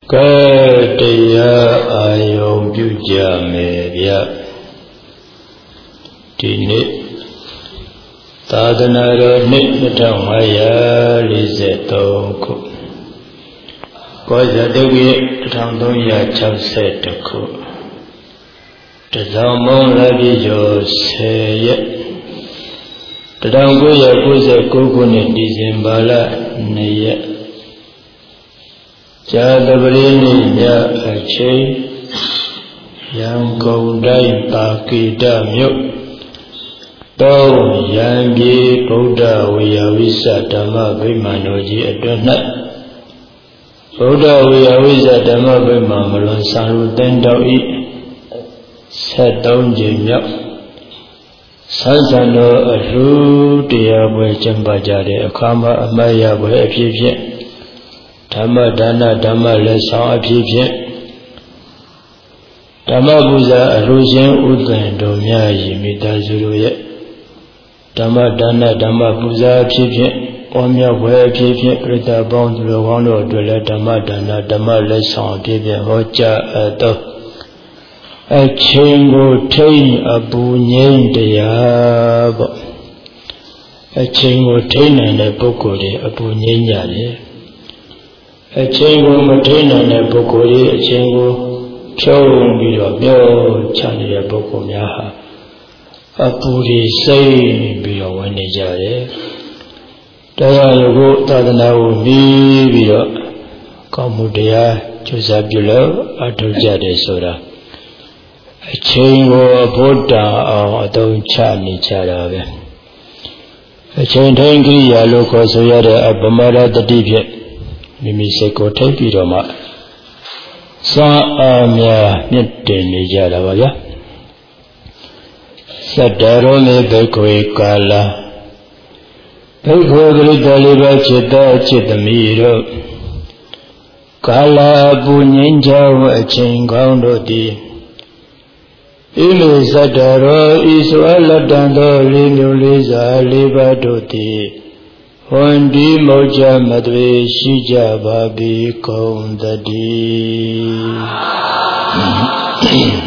တရားအာယုံပြုကြမယ်ဗျဒီနေ့သာသနာတော်နှစ်2543ခုကောဇာတုတ်ရဲ့1360ခုတဇောင်းမုံရပြည့်ကျော်10ရက်1999ခုနှစ်ဒီဇင်ဘာလ2ရက်ဇာတပရိနိညအချိန်ရန်ကုန်တိုင်းပါကိတမြို့တောရံပြေဗုဒ္ဓဝေယဝိသဓမ္မဗိမာန်တော်ကြီးအတွင်း၌ဗုဒ္ဓဝေယဝိသဓမ္မဗိမာန်မလွန်ဆံလူသင်္တော်ဤ73ကြိမ်မြောက်ဆန်းဆန်တော်အလှူတရားပွဲကျင်းပကြတဲ့အခါမှာအမတ်ရပွဲအဖြစ်ဖြင့်ဓမ္မဒါနဓမ္မလက်ဆောင်အဖြစ်ဖြင့်ဓမ္မပူဇာအလှူရှင်ဥဒ္ဒင်တော်များ၏မိသားစုတို့ရဲ့ဓမ္မဒါနဓမ္မပူဇာအဖြစ်ဖြင့်ပွားများပွဲအဖြစ်ဖြင့်ပြိတ္တာပေါင်းသူတော်ကောင်းတို့အတွက်လည်းဓမ္မဒါနဓမ္မလက်ဆောင်အဖြစ်ဖြင့်ဟောကြားအပ်သောအချိန်ကိုထိန်းအပူငြိမ်းတရားပေါ့အချိန်ကိုထိန်းနိုင်တဲ့ပုဂ္ဂိုလ်တွေအပူငြိမ်းကြတယ်အချိန်ကိုမထိန်းနိုင်တဲ့ပုဂ္ဂိုလ်တွေအချိန်ကိုဖြုံးပြီးတော့ပြောချနေတဲ့ပုဂ္ဂိုလ်များဟာအပူတွေစိတ်ပြီးတော့ဝင်နေကြတယ်တရားရုပ်ကိုသာသနာကိုမြည်ပြီးတော့ကောင်းမှုတရားကျူးစာပြုလို့အထောက်ကြတယ်ဆိုတာအချိန်ကိုအဖို့တာအောင်အသုံးချနေကြတာပဲအချိန်ထိန်ကိရိယာလို့ခေါ်ဆိုရတဲ့အပမရတတိဖြင့်မိမိစိတ်ကိုထိတ်ပြီးတော့မှစွမ်းအားများမြင့်တင်နေကြတာပါဗျာသတ္တရောမေဘိက္ခွေကာလဘိက္ခွေဂရိတလေးပါจิตတจิตသမီးတို့ကာလပူငြိမ်းချမ်းအချိန်ကောင်းတို့သည်ဣမေသတ္တရောဤစွာလက်တန်သောလေးမျိုးလေးစားလေးပါးတို့သည်ဟွန်ဒီမောကြမသွေရှိကြပါပြီကုန်တည်း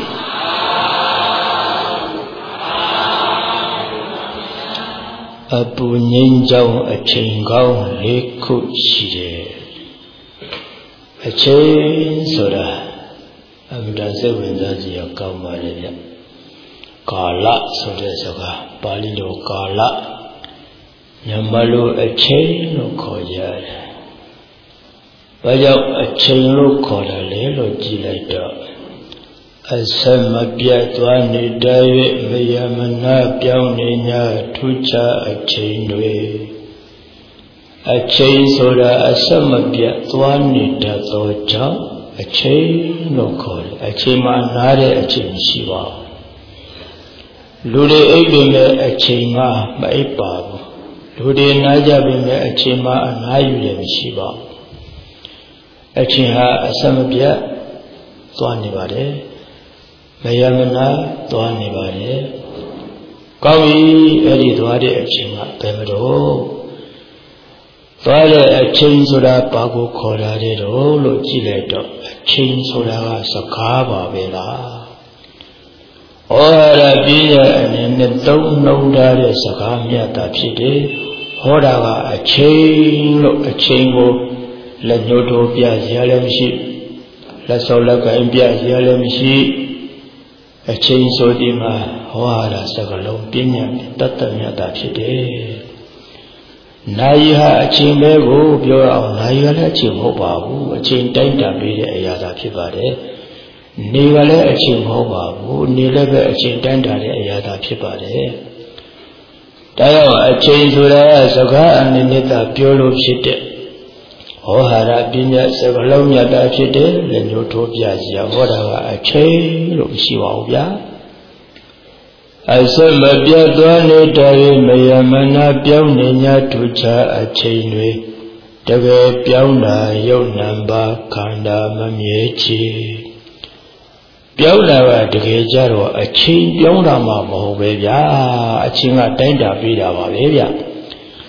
အပူငြိမ်းချမ်းအချိန်ကောင်း၄ခုရှိတယ်အချိန်ဆိုတာအမှန်တန်စိတ်ဝင်စားစရာကောင်းပါလေဗျကာလဆိုတဲ့စကားပါဠိလိုကာလမြန်မာလိုအချိန်လို့ခေါ်ကြတယ်ဘာကြောင့်အချိန်လို့ခေါ်တယ်လဲလို့ကြည်လိုက်တော့အဆက်မပြတ်သွားနေတဲ့၍မယမနာပြောင်းနေ냐ထူးခြားအချိန်တွေအချိန်ဆိုတာအဆက်မပြတ်သွားနေတတ်သောကြောင့်အချိန်လို့ခေါ်တယ်အချိန်မှနားတဲ့အချိန်ရှိပါဘူးလူတွေအိပ်ပေမဲ့အချိန်မှမအိပ်ပါဘူးလူတွေနားကြပေမဲ့အချိန်မှအနားယူတယ်မရှိပါဘူးအချိန်ဟာအဆက်မပြတ်သွားနေပါတယ်မယမနာသွားနေပါတယ်ကောင်းပြီအဲ့ဒီသွားတဲ့အချိန်ကဘယ်မတော့သွားတဲ့အချိန်ဆိုတာဘာကိုခေါ်တာလဲတော့လို့ကြည့်လိုက်တော့အချိန်ဆိုတာကစကားပါပဲလားဩဟာရပညာအနေနဲ့သုံးနှုံထားတဲ့စကားမြတ်တာဖြစ်တယ်ဟောတာကအချိန်လို့အချိန်ကိုလက်ညှိုးထိုးပြစရာလည်းမရှိလက်စော်လက်ကင်ပြစရာလည်းမရှိအချိန်ဆိုဒီမှာဟောရတာစကလုံးပညာတတ်တတ်မြတ်တာဖြစ်တယ်။နာယီဟာအချိန်ပဲကိုပြောအောင်နာယီကလည်းအချိန်မဟုတ်ပါဘူးအချိန်တိုင်းတာပေးတဲ့အရာသာဖြစ်ပါတယ်။နေကလည်းအချိန်မဟုတ်ပါဘူးနေလည်းပဲအချိန်တိုင်းတာတဲ့အရာသာဖြစ်ပါတယ်။ဒါကြောင့်အချိန်ဆိုတာစကားအနေနဲ့သာပြောလို့ဖြစ်တဲ့ဟောဟာရပညာစကလုံးမြတ်တာဖြစ်တယ်လက်ညှိုးထိုးပြစီရဟောတာကအချိန်လို့မရှိပါဘူးဗျာအစမပြတ်သွားနေတဲ့မယမနာပြောင်းနေ냐ထူခြားအချိန်တွေတကယ်ပြောင်းတာယုတ်နံပါခန္ဓာမမြဲချေပြောင်းတာကတကယ်ကြတော့အချိန်ပြောင်းတာမှမဟုတ်ပဲဗျာအချိန်ကတိုင်းတာပေးတာပါပဲဗျာ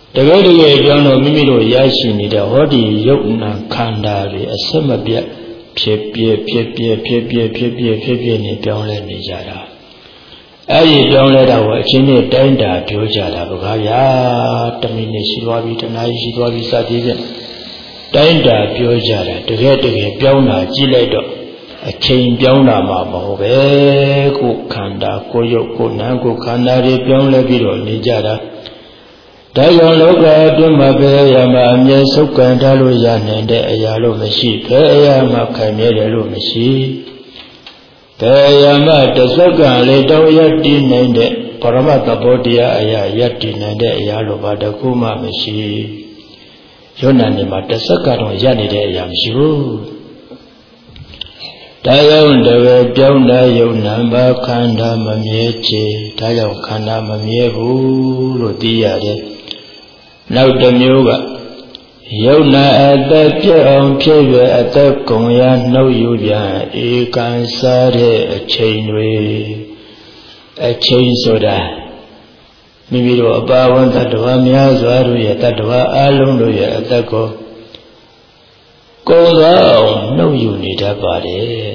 တကယ်တကယ်ပြောလို့မိမိတို့ရရှိနေတဲ့ဟောဒီယုတ်နာခန္ဓာတွေအစမပြတ်ဖြစ်ပြနေပြောင်းလဲနေကြတာအဲ့ဒီပြောင်းလဲတာကိုအချင်းချင်းတိုင်းတာပြောကြတာဘုရားဗျာ1မိနစ်ရှိသွားပြီ1နာရီရှိသွားပြီစသည်ဖြင့်တိုင်းတာပြောကြတာတကယ်ပြောင်းတာကြည့်လိုက်တော့အချိန်ပြောင်းတာမှမဟုတ်ပဲကိုယ်ခန္ဓာကိုယ်ရုပ်ကိုယ်နာကိုယ်ခန္ဓာတွေပြောင်းလဲပြီးတော့နေကြတာဒါကြောင့်လောကအတွင်းမှာဘယ်အရာမှအမြဲစုပ်ကန်ထားလို့ရနိုင်တဲ့အရာလို့မရှိဘယ်အရာမှခံမြဲတယ်လို့မရှိဘယ်အရာမှတစ်စက္ကန့်လေးတောင်ရတည်နိုင်တဲ့ပရမတ်သဘောတရားအရာရတည်နိုင်တဲ့အရာလို့ဘာတစ်ခုမှမရှိယောနာနေမှာတစ်စက္ကန့်တော့ရနေတဲ့အရာမရှိဘူးဒါကြောင့်တကယ်ပြောင်းတဲ့ယုံနာမှာခန္ဓာမမြဲချေဒါကြောင့်ခန္ဓာမမြဲဘူးလို့သိရတယ်နောက်တစ်မျိုးကယုံနာအသက်ပြည့်အောင်ဖြစ်ရအသက်ကုန်ရနှုတ်ယူပြန်ဧကန်စားတဲ့အချိန်တွေအချိန်ဆိုတာမိမိတို့အပါဝန်တ attva များစွာတို့ရဲ့တ attva အလုံးတို့ရဲ့အသက်ကိုကုန်သွားအောင်နှုတ်ယူနေတတ်ပါတယ်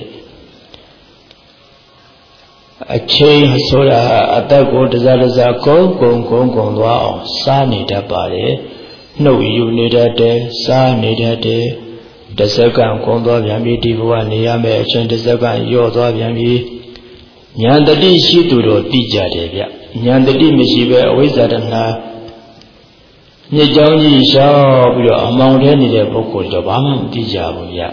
အချိန်ဆိုတာအသက်ကိုတစားကုန်သွားအောင်စားနေတတ်ပါတယ်နှုတ်ယူနေတတ်တယ်စားနေတတ်တယ်တစ်စက္ကန့်ကုန်သွားပြန်ပြီဒီဘဝနေရမယ့်အချိန်တစ်စက္ကန့်လျော့သွားပြန်ပြီဉာဏ်တတိရှိသူတို့သိကြတယ်ဗျဉာဏ်တတိမရှိပဲအဝိဇ္ဇာတဏှာညစ်ကြောင်းကြီးရှောက်ပြီးတော့အမောင်ထဲနေတဲ့ပုဂ္ဂိုလ်တော့ဘာမှမသိကြဘူးဗျ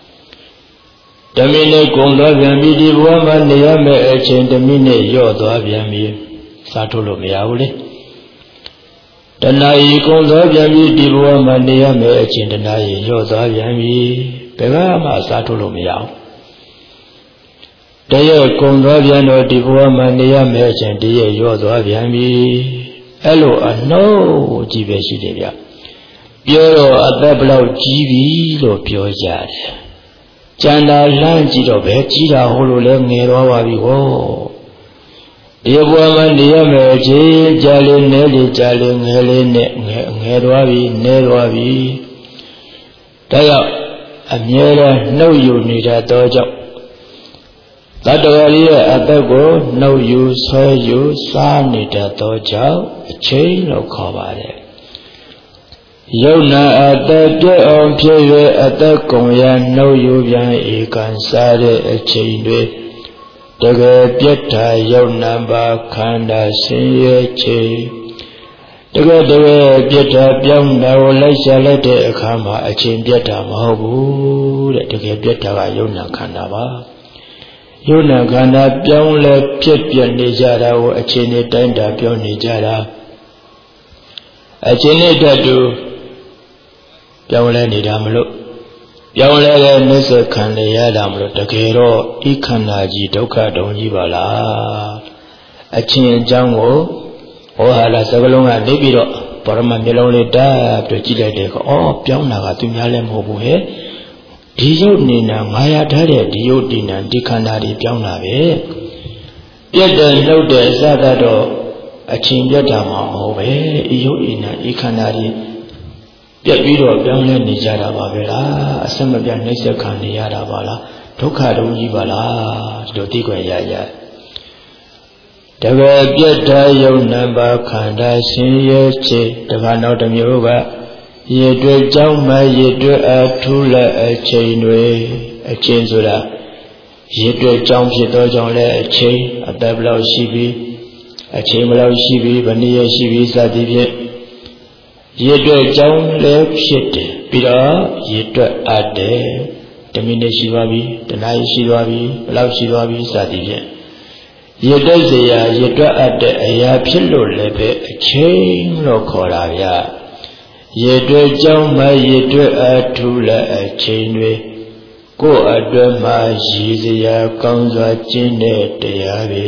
1မိနစ်ကုန်သွားပြန်ပြီဒီဘဝမှာနေရမယ့်အချိန်1မိနစ်လျော့သွားပြန်ပြီစားထုတ်လို့မရဘူးလေတဏှာကြီးကုန်သွားပြန်ပြီဒီဘဝမှာနေရမယ့်အချိန်တဏှာကြီးလျော့သွားပြန်ပြီဘယ်ကမှစားထုတ်လို့မရဘူးတရက်ကုန်သွားပြန်တော့ဒီဘဝမှာနေရမယ့်အချိန်တရက်လျော့သွားပြန်ပြီအဲ့လိုအနှုတ်ကြီးပဲရှိတယ်ဗျပြောတော့အသက်ဘလောက်ကြီးပြီလို့ပြောကြတယ်ကျန်တာလှမ်းကြည့်တော့ပဲကြီးတာဟုတ်လို့လဲငယ်သွားပါပြီဟောဒီဘဝမှာနေရမယ့်အချိန်ကြာလေနဲလေကြာလေငယ်လေးနဲ့ငယ်သွားပြီနဲသွားပြီဒါကြောင့်အမြဲတမ်းနှုတ်ယူနေတတ်သောကြောင့်တတ္တဝါရဲ့အသက်ကိုနှုတ်ယူဆွဲယူစားနေတတ်သောကြောင့်အချိန်လို့ခေါ်ပါတယ်ယုံနာအသက်ပြည့်အောင်ဖြစ်၍အသက်ကုန်ရနှုတ်ယူပြန်ဧကန်စားတဲ့အချိန်တွေတကယ်ပြတ်တာယုံနာပါခန္ဓာဆင်းရဲချိန်တကယ်ပြတ်တာပြောင်းတာကိုလိုက်ရှာလိုက်တဲ့အခါမှာအချိန်ပြတ်တာမဟုတ်ဘူးတဲ့တကယ်ပြတ်တာကယုံနာခန္ဓာပါယုံနာခန္ဓာပြောင်းလဲဖြစ်ပြနေကြတာကိုအချိန်နဲ့တိုင်းတာပြောနေကြတာအချိန်နဲ့တတ်တူပြောင်းလဲနေတာမလို့ပြောင်းလဲတဲ့နှိစ္စခံရတာမလို့တကယ်တော့ဤခန္ဓာကြီးဒုက္ခတုံကြီးပါလားအချင်းအကြောင်းကိုဟောဟာလာစကလုံးကနေပြီးတော့ပရမမျိုးလုံးလေးတက်ပြီးကြည့်လိုက်တယ်ကောပြောင်းတာကသူများလည်းမဟုတ်ဘူးဟဲ့ဒီယုတ်နေနာငါရထားတဲ့ဒီယုတ်ဒီနာဒီခန္ဓာတွေပြောင်းတာပဲပြတ်တယ်နှုတ်တယ်စသတော့အချင်းပြတ်တာမှမဟုတ်ပဲဤယုတ်ဤနာဤခန္ဓာတွေပြတ်ပြီးတော့ပြောင်းလဲနေကြတာပါပဲလားအစမပြတ်နှိစ္စခံနေရတာပါလားဒုက္ခတုံးကြီးပါလားဒီလိုသိခွင့်ရရတကယ်ပြတ်တာယုံနံပါခန္ဓာရှင်ရဲ့ချေတခါနောက်တစ်မျိုးကရေတွေ့ကြောင်းမရေတွေ့အထူးလက်အချိန်တွေအချိန်ဆိုတာရေတွေ့ကြောင်းဖြစ်သောကြောင့်လည်းအချိန်အသက်ဘလောက်ရှိပြီအချိန်ဘလောက်ရှိပြီဘယ်နည်းရရှိပြီစသည်ဖြင့်ရေတွေ့ကြောင်းလည်းဖြစ်တယ်ပြီးတော့ရေတွေ့အပ်တယ်1မိနစ်ရှိသွားပြီ1နာရီရှိသွားပြီဘယ်လောက်ရှိသွားပြီစသည်ဖြင့်ရေတွေ့စရာရေတွေ့အပ်တဲ့အရာဖြစ်လို့လည်းပဲအချိန်လို့ခေါ်တာဗျာရေတွေ့ကြောင်းမှရေတွေ့အထူးလည်းအချိန်တွေကိုယ်အတွက်မှရည်စရာကောင်းစွာကျင့်တဲ့တရားပဲ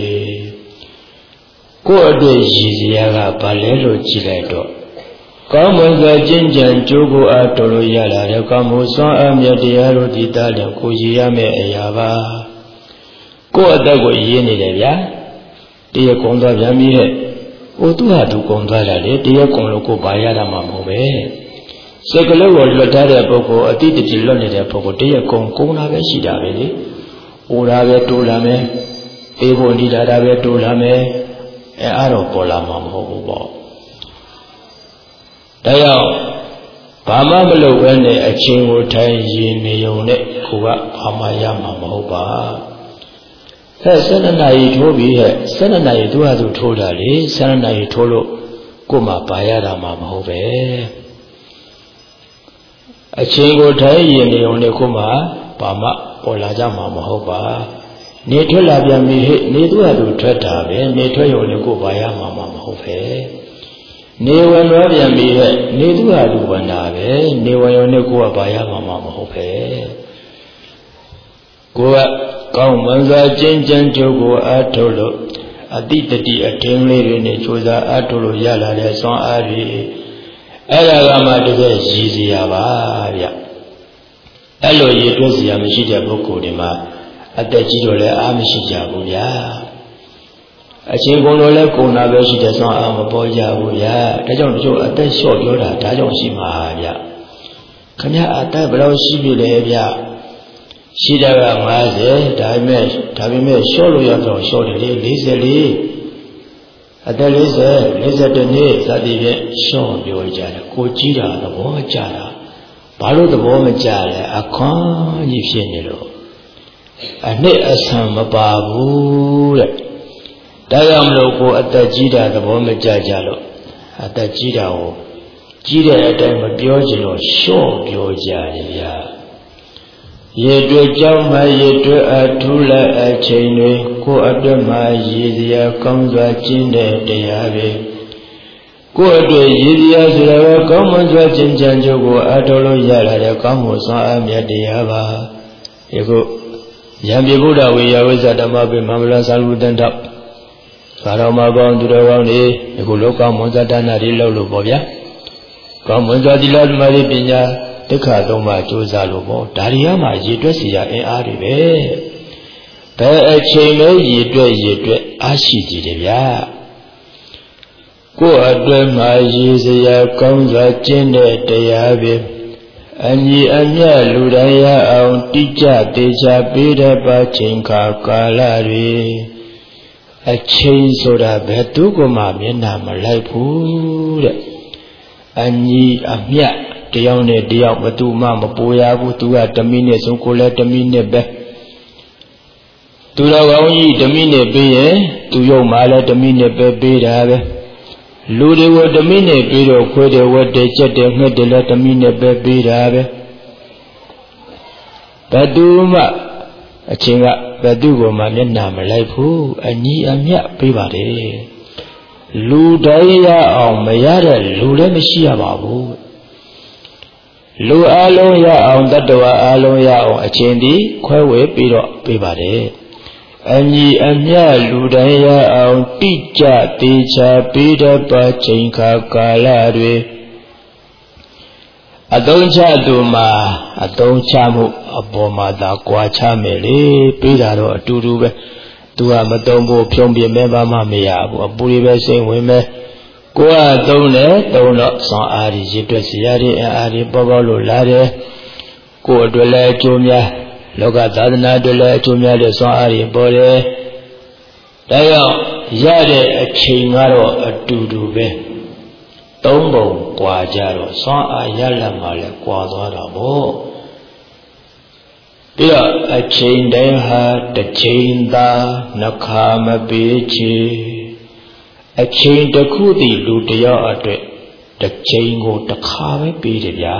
ကိုယ်အတွက်ရည်စရာကဘာလဲလို့ကြည့်လိုက်တော့ကောင်းမွန်စွာကျင့်ကြံကြိုးကိုအားတော်လို့ရလာတဲ့ကောင်းမှုစွမ်းအားမြတ်တရားတို့ဒီသားလည်းကိုရည်ရမယ့်အရာပါကိုယ်အသက်ကိုရည်နေတယ်ဗျာတရကုံသွားပြန်ပြီဟဲ့ tu ha tu kong twa da le tiya kong lo ko ba ya da ma mo be se ka lo ko luat da de poko ati ti luat ne de poko tiya kong na be shi da be le o da be to la me e bo ni da be to la me e a ro po la ma mo bu bo da ya ba ma ma lo we ne a chin ko thai yin ne yong ne ko ka ba ma ya ma mo ba12 နာရီထိုးပြီး12နာရီသူဟာသူထိုးတာလေ12နာရီထိုးလို့ကို့မှာပါရတာမှမဟုတ်ပဲအချိန်ကိုထိုင်ရင်နေုံနဲ့ကို့မှာဘာမှပေါ်လာကြမှာမဟုတ်ပါနေထွက်လာပြန်ပြီဟဲ့နေသူဟာသူထွက်တာပဲနေထွက်ရုံနဲ့ကို့ပါရမှာမဟုတ်ပဲနေဝင်သွားပြန်ပြီဟဲ့နေသူဟာသူဝင်တာပဲနေဝင်ရုံနဲ့ကို့ကပါရမှာမဟုတ်ပဲကိုကကောင်းမွန်စွာကျင့်ကြံကြိုးကိုအားထုတ်လို့အတိတတိအထင်းလေးတွေနဲ့ကြိုးစားအားထုတ်လို့ရလာတဲ့ဆွမ်းအားတွေအဲ့ဒါကမှတကယ်ရည်စရာပါဗျအဲ့လိုရည်တွက်စရာမရှိတဲ့ပုဂ္ဂိုလ်တွေမှာအသက်ကြီးတော့လည်းအားမရှိကြဘူးဗျာအချင်းကုန်တော့လည်းကုန်တာပဲရှိတဲ့ဆွမ်းအားမပေါ်ကြဘူးဗျာဒါကြောင့်တချို့အသက်လျှော့ပြောတာဒါကြောင့်ရှိမှာဗျခမရအသက်ဘယ်လောက်ရှိပြီလဲဗျရှိတာက50ဒါပေမဲ့လျှော့လို့ရတော့လျှော့တယ်လေ44အသက်40 42နှစ်စသည်ဖြင့်လျှော့ပြောကြတယ်ကိုကြီးတာသဘောကျတာဘာလို့သဘောမကျလဲအခွန်ကြီးဖြစ်နေလို့အနှစ်အဆန်မပါဘူးတဲ့ဒါကြောင့်မလို့ကိုအသက်ကြီးတာသဘောမကျကြလို့အသက်ကြီးတာကိုကြီးတဲ့အတိုင်းမပြောချင်လို့လျှော့ပြောကြတယ်ဗျာရေတွေ့ကြောင်းမှရေတွေ့အထူးလိုက်အချိန်တွေကိုအတွက်မှရည်စရာကောင်းစွာကျင့်တဲ့တရားပဲကိုအတွက်ရည်စရာဆိုတာကကောင်းမွန်စွာကျင့်ကြံကြိုးကိုအထောက်လို့ရလာတဲ့ကောင်းမှုစွမ်းအားမြတ်တရားပါယခုယံပြဗုဒ္ဓဝေယဝိဇ္ဇဓမ္မပိမန္တလာသာလူတန်တော့သာတော်မှာကောင်းသူတော်ကောင်းတွေယခုလောကမွန်စွာဒါနတွေလုပ်လို့ပေါ့ဗျာကောင်းမွန်စွာသီလဓမ္မတွေပညာဒုက္ခသုံးပါးကြိုးစားလို့ပေါ့ဒါရီရမှာရည်တွက်စီရအင်အားတွေပဲဘယ်အချိန်လဲရည်တွက်အားရှိကြည်တယ်ဗျာကိုယ်အတွက်မှာရည်စရာကောင်းစွာကျင့်တဲ့တရားပဲအညီအမျှလူတိုင်းရအောင်တိကျသေးချာပေးတဲ့ပါချိန်ခါကာလတွေအချိန်ဆိုတာဘယ်သူမှမျက်နှာမလိုက်ဘူးတဲ့အညီအမျှတယောက်နဲ့တယောက်ဘသူမှမပိုရဘူးသူက1မိနစ်ဆုံးကိုလည်း1မိနစ်ပဲသူတော်ကောင်းကြီး1မိနစ်ပေးရင်သူရုံမှလည်း1မိနစ်ပဲပေးတာပဲလူတွေကို1မိနစ်ပေးတော့ခွေးတယ်ဝက်တယ်ကြက်တယ်ငှက်တယ်လည်း1မိနစ်ပဲပေးတာပဲဘသူမှအချင်းကဘသူကမှမျက်နှာမလိုက်ဘူးအညီအမျှပေးပါတယ်လူတိုင်းရအောင်မရတဲ့လူလည်းမရှိရပါဘူးလူအလုံးရအောင်တတ္တဝါအလုံးရအောင်အချင်းဒီခွဲဝေပြီးတော့ပေးပါတယ်အညီအမျှလူတိုင်းရအောင်တိကျသေးချာပေးတတ်ပါချိန်ခါကာလတွေအသုံးချသူမှာအသုံးချမှုအပေါ်မှာသာကွာချမယ်လေပေးတာတော့အတူတူပဲသူကမသုံးဖို့ဖြုံးပြမဲပါမှမရဘူးအပူတွေပဲစိတ်ဝင်မဲကိုယ်ကသုံးတယ်သုံးတော့ဆွမ်းအားကြီးရည်တွက်စီရတဲ့အားကြီးပေါ်လို့လာတယ်ကိုယ်အတွက်လည်းအကျိုးများလောကသာသနာအတွက်လည်းအကျိုးများတဲ့ဆွမ်းအားကြီးပေါ်တယ်ဒါကြောင့်ရတဲ့အချိန်ကတော့အတူတူပဲသုံးပုံကွာကြတော့ဆွမ်းအားရလတ်မှလည်းကွာသွားတာပေါ့ပြီးတော့အချိန်တိုင်းဟာတစ်ချိန်သာနှခါမပေးချေအချိန်တစ်ခုတည်းလူတယောက်အတွက်တစ်ချိန်ကိုတစ်ခါပဲပေးတယ်ဗျာ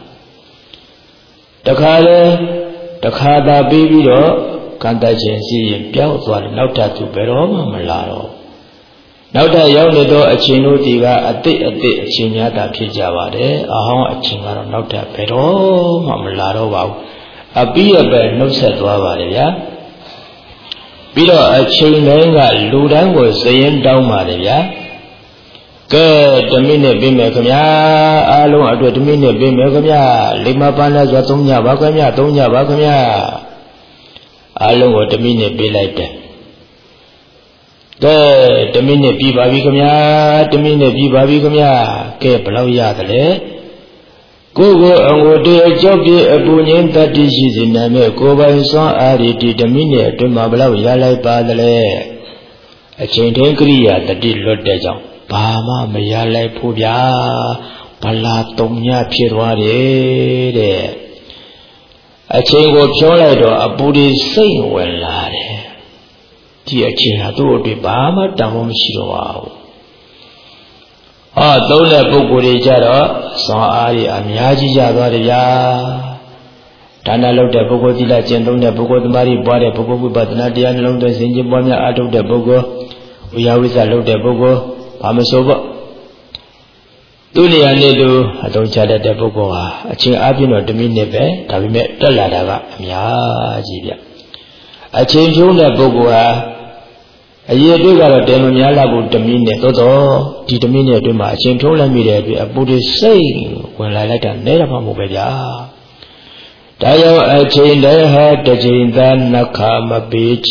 တစ်ခါသာပေးပြီးတော့ကံတခြင်းစီရင်ပြောက်သွားတယ်နောက်ထပ်သူဘယ်တော့မှမလာတော့နောက်ထပ်ရောက်နေတော့အချိန်တို့ဒီကအတိတ်အချိန်များတာဖြစ်ကြပါတယ်အဟောင်းအချိန်ကတော့နောက်ထပ်ဘယ်တော့မှမလာတော့ပါဘူးအပြီးအပဲနှုတ်ဆက်သွားပါတယ်ဗျာပြီးတော့အချိန်တိုင်းကလူတိုင်းကိုစရင်တောင်းပါတယ်ဗျာကဲ1မိနစ်ပေးမယ်ခင်ဗျာအားလုံးအတွက်1မိနစ်ပေးမယ်ခင်ဗျာလိမ္မာပန်းလဲဆို3ညပါခင်ဗျာ3ညပါခင်ဗျာအားလုံးကို1မိနစ်ပေးလိုက်တယ် The minute be Babikamia, the minute be Babikamia, Cape Lavia. Go and go to a job, a bunyan that is in Name, go by son, I did the minute to Mabla Yala Badale. A chain Korea that did Lord Deja. Bama Mayala Pubia, Palatonia Pirwade. A chain of Cholado, a Buddhist saying well, lad. Dear Chinato de Bama, Damon Shiro. Ah, don't let Bogorejara, saw Ari Amiaji Javaria. Tana looked at Bogo di la Genton, the Bogo the Mari bought a Bogo, but not the unknown the Zinjibona out of the Bogo. We always allowed the Bogo, Pamasoba. Dunia Nedu, I don't chat at the Bogo, a ching abin or the Minebe, Tavimet, the Ladava, Amiaji. A change on the Bogo. A year ago, a demoniala would demean Toto, determine to my central immediately a Buddhist saying when I let a native Mobile. Tayo a chain there had the chain than Nakama beach.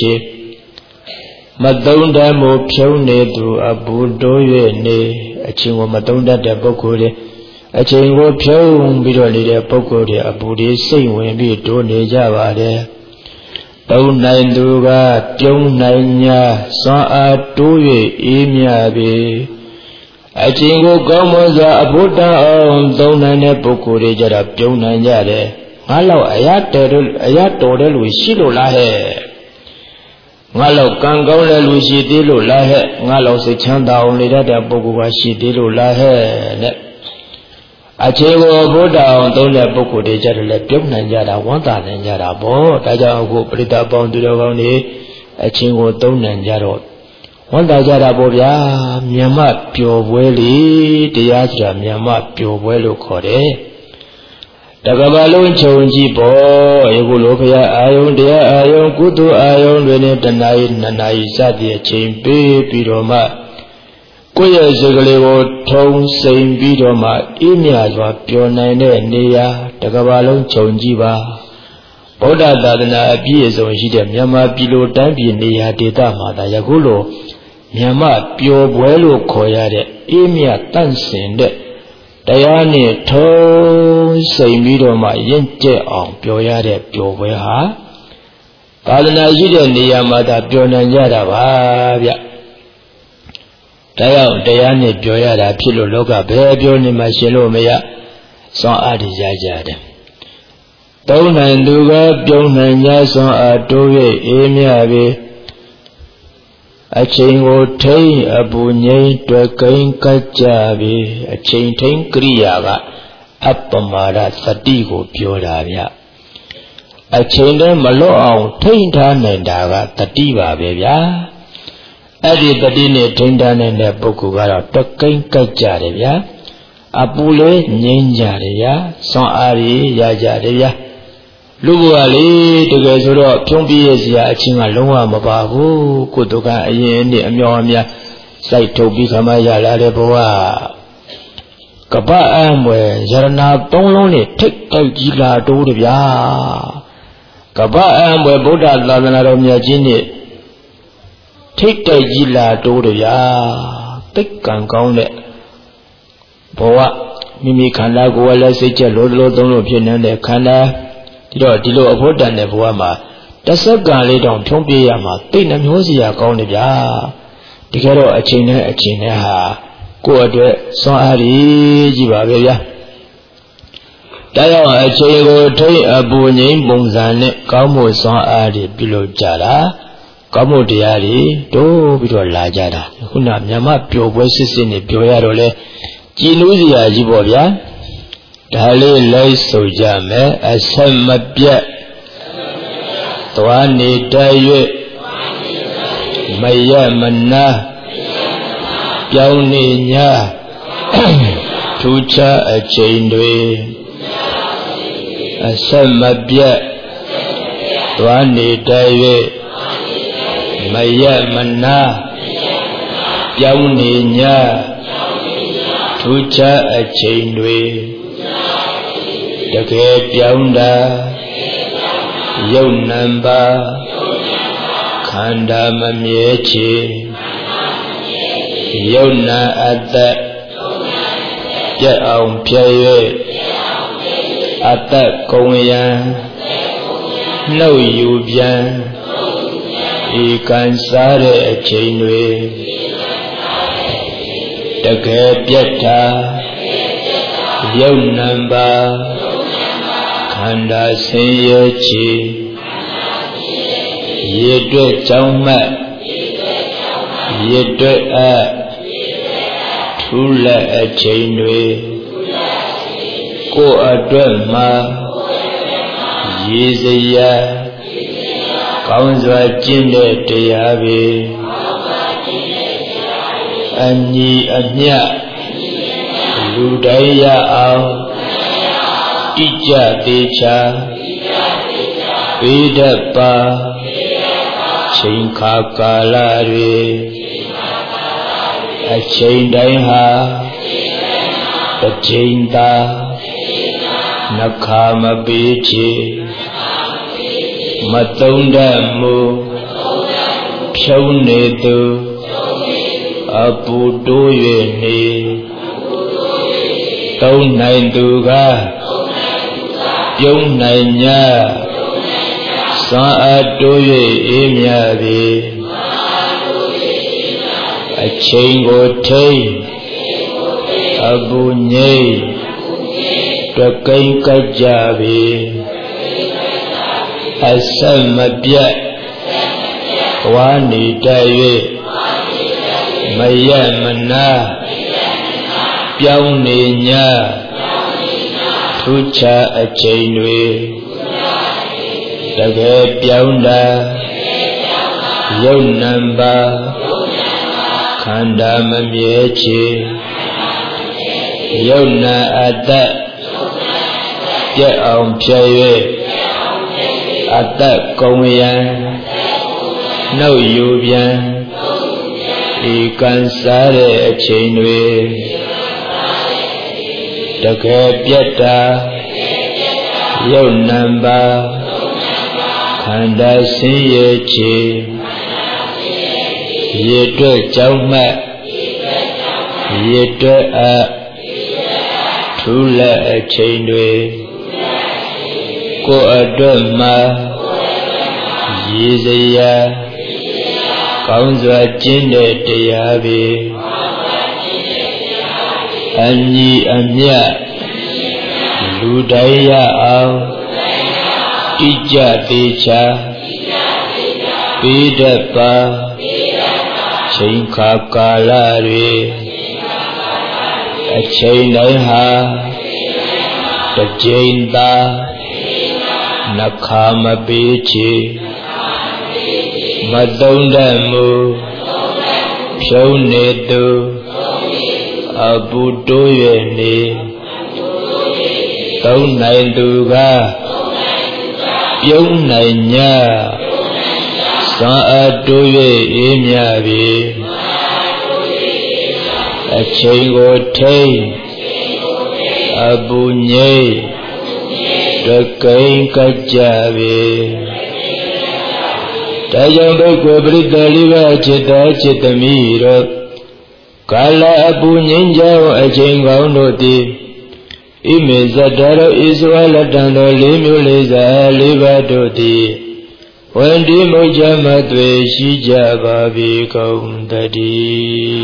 Madonda mo pione to a Buddha ne, a chingo Madonda de Bocode, a chingo pion bitterly a Bocode, a Buddhist saying when we do Nejava there. Don't nine duga, don't nine ya, saw do ye, emiabe. A jingo gomoza, a Buddha on don't nine a bokure, jara, don't nine yade. Malo ayatodel with Shilo lahe. Malo Kangola Lucy Dilo lahe, Malo se chanda only that a bokuashi Dilo lahe. A chewo Buddha on don't let Boku de Jara, Pyongyara, 1,000 Yara, Bo, Taja, Prita Bond to the Valley, a chingo don't and Jaro. 1,000 Yara Bobia, Miyama, Pure Welly, the Astra, Miyama, Pure Wello Core. The Gabalon Chonji Bo, Egulopia, Ion, dear Ion, Kutu Ion, Renet and Nai Sadi, a chain, baby Roma. Queer Zagalevo, Tone, same Bidoma, Imiazwa, Piona, Nia, Tagabalon, Chonjiva, Boda Dadana, Pies on Shidam, Yama, Pilo, Dampi, Nia, Dedama, Yagulo, Yama, Pio Buelo, Koyade, Imia, Tansin, Diane, Tone, same Bidoma, Yente on Pioyade, Pioveha, Padana Jida, Niamada, Piona, Yada, Diane Joyada Pilo Loga Bebion Machelo Mea Son Adijajad. Don't and Duga, Biona Son Adoe, Emiabe. A chain will take a bunye to a kain kajabi, a chain tank Kriava, Appamara, Sadigo, Pioravia. A chain them malo, taint and daga, Tativa, bebia. Adi Tadine Tindan and the Bokugara, Tokain Kajaria, Apule, Ninjaria, Son Ari, Yajaria, Luguali, the Gazuro, Pumbiasia, Chingalua, Mabahu, Kutuka, Yendi, Amia, Saito Bikamaya, Leboa. Kapa Amwe, Zarana, don't only take the Gila Dodivia. Kapa Amwe, Buddha, Lavana, Jini. Take the Gila Doria, thick and count it. Boa, Mimi Kanda go a say, Lolo, don't opinion the Kanda, Dilo of Wood and the Boama. The second lay down Tompiama, Pin and Hosia Gondia. The Garo a china, go at the Sonari Jibavia. Daya a chago, take a bunny, Bonzane, Kamo Son Adi, below Jara. Kamo diari do biro lajara kuna myama pyo bwe sisi ne pyo yarole jinuzia jibo bya dale lai so jame asam mapya twane taywe maya manna pyaung ni nya thucha a chain dwe asam mapya twane taywe Maya Mana Yauninya Tucha a chainway The great Yaunda Yaunamba Kanda Mamiechi Yona Atta Yaong Pye Atta Kongyan No Yubian Ikan Sare Chainwe Take Pieta Yonamba Kanda Senyechi Yedwe Changma Yedwe A Tula A Chainwe Ko Adwema Yizaya Kaunzwa Jinde Teyabe Anyi Anya Ludaya Ao Ija Decha Vedapa Chinka Kalare Achaindaiha Achinda Nakama Bichi Matunda Mu Pshaunedu Abu Doyene Tâu này từ ga Dông này nha Sa đôi im nhà đi Trên ngô thê Abu nhê Tra kênh cách gia bì Asam mà bia Quá nì đại về Maya mà na Biao nì nha Thu cha a chain we Tage biao na Yau namba Khanda ma mye chi Yau na atta Piet aung pye we Atta kong yan Nau yu bian Ikan sare a chain we Take Pieta Yonamba Khanda Senyechi Yedwe Changma Yedwe A Tula A Chainwe Ko Adwema Yizaya Kaunzwa Jinde Teyabe Anyi Anya Ludaya Ao Ija Decha Vedapa Chinka Kalare Achaindaiha Tajinda Nakama Bichi Madonda Mu Pshaunedu Abu Doyene Tâu này từ ga Dông này nha Sa đôi im nhà bì Trên ngô thê Abu nhê Tra kênh cách gia bì Ta dông đôi của Brita Liva Chita Chitamira Kala Abu nhên giao Trên ngô nô tì Ime Zadaro Israel Dando Limu Liza Liva Doti Wendi Mojama Dwe Shija Babi Kaundadi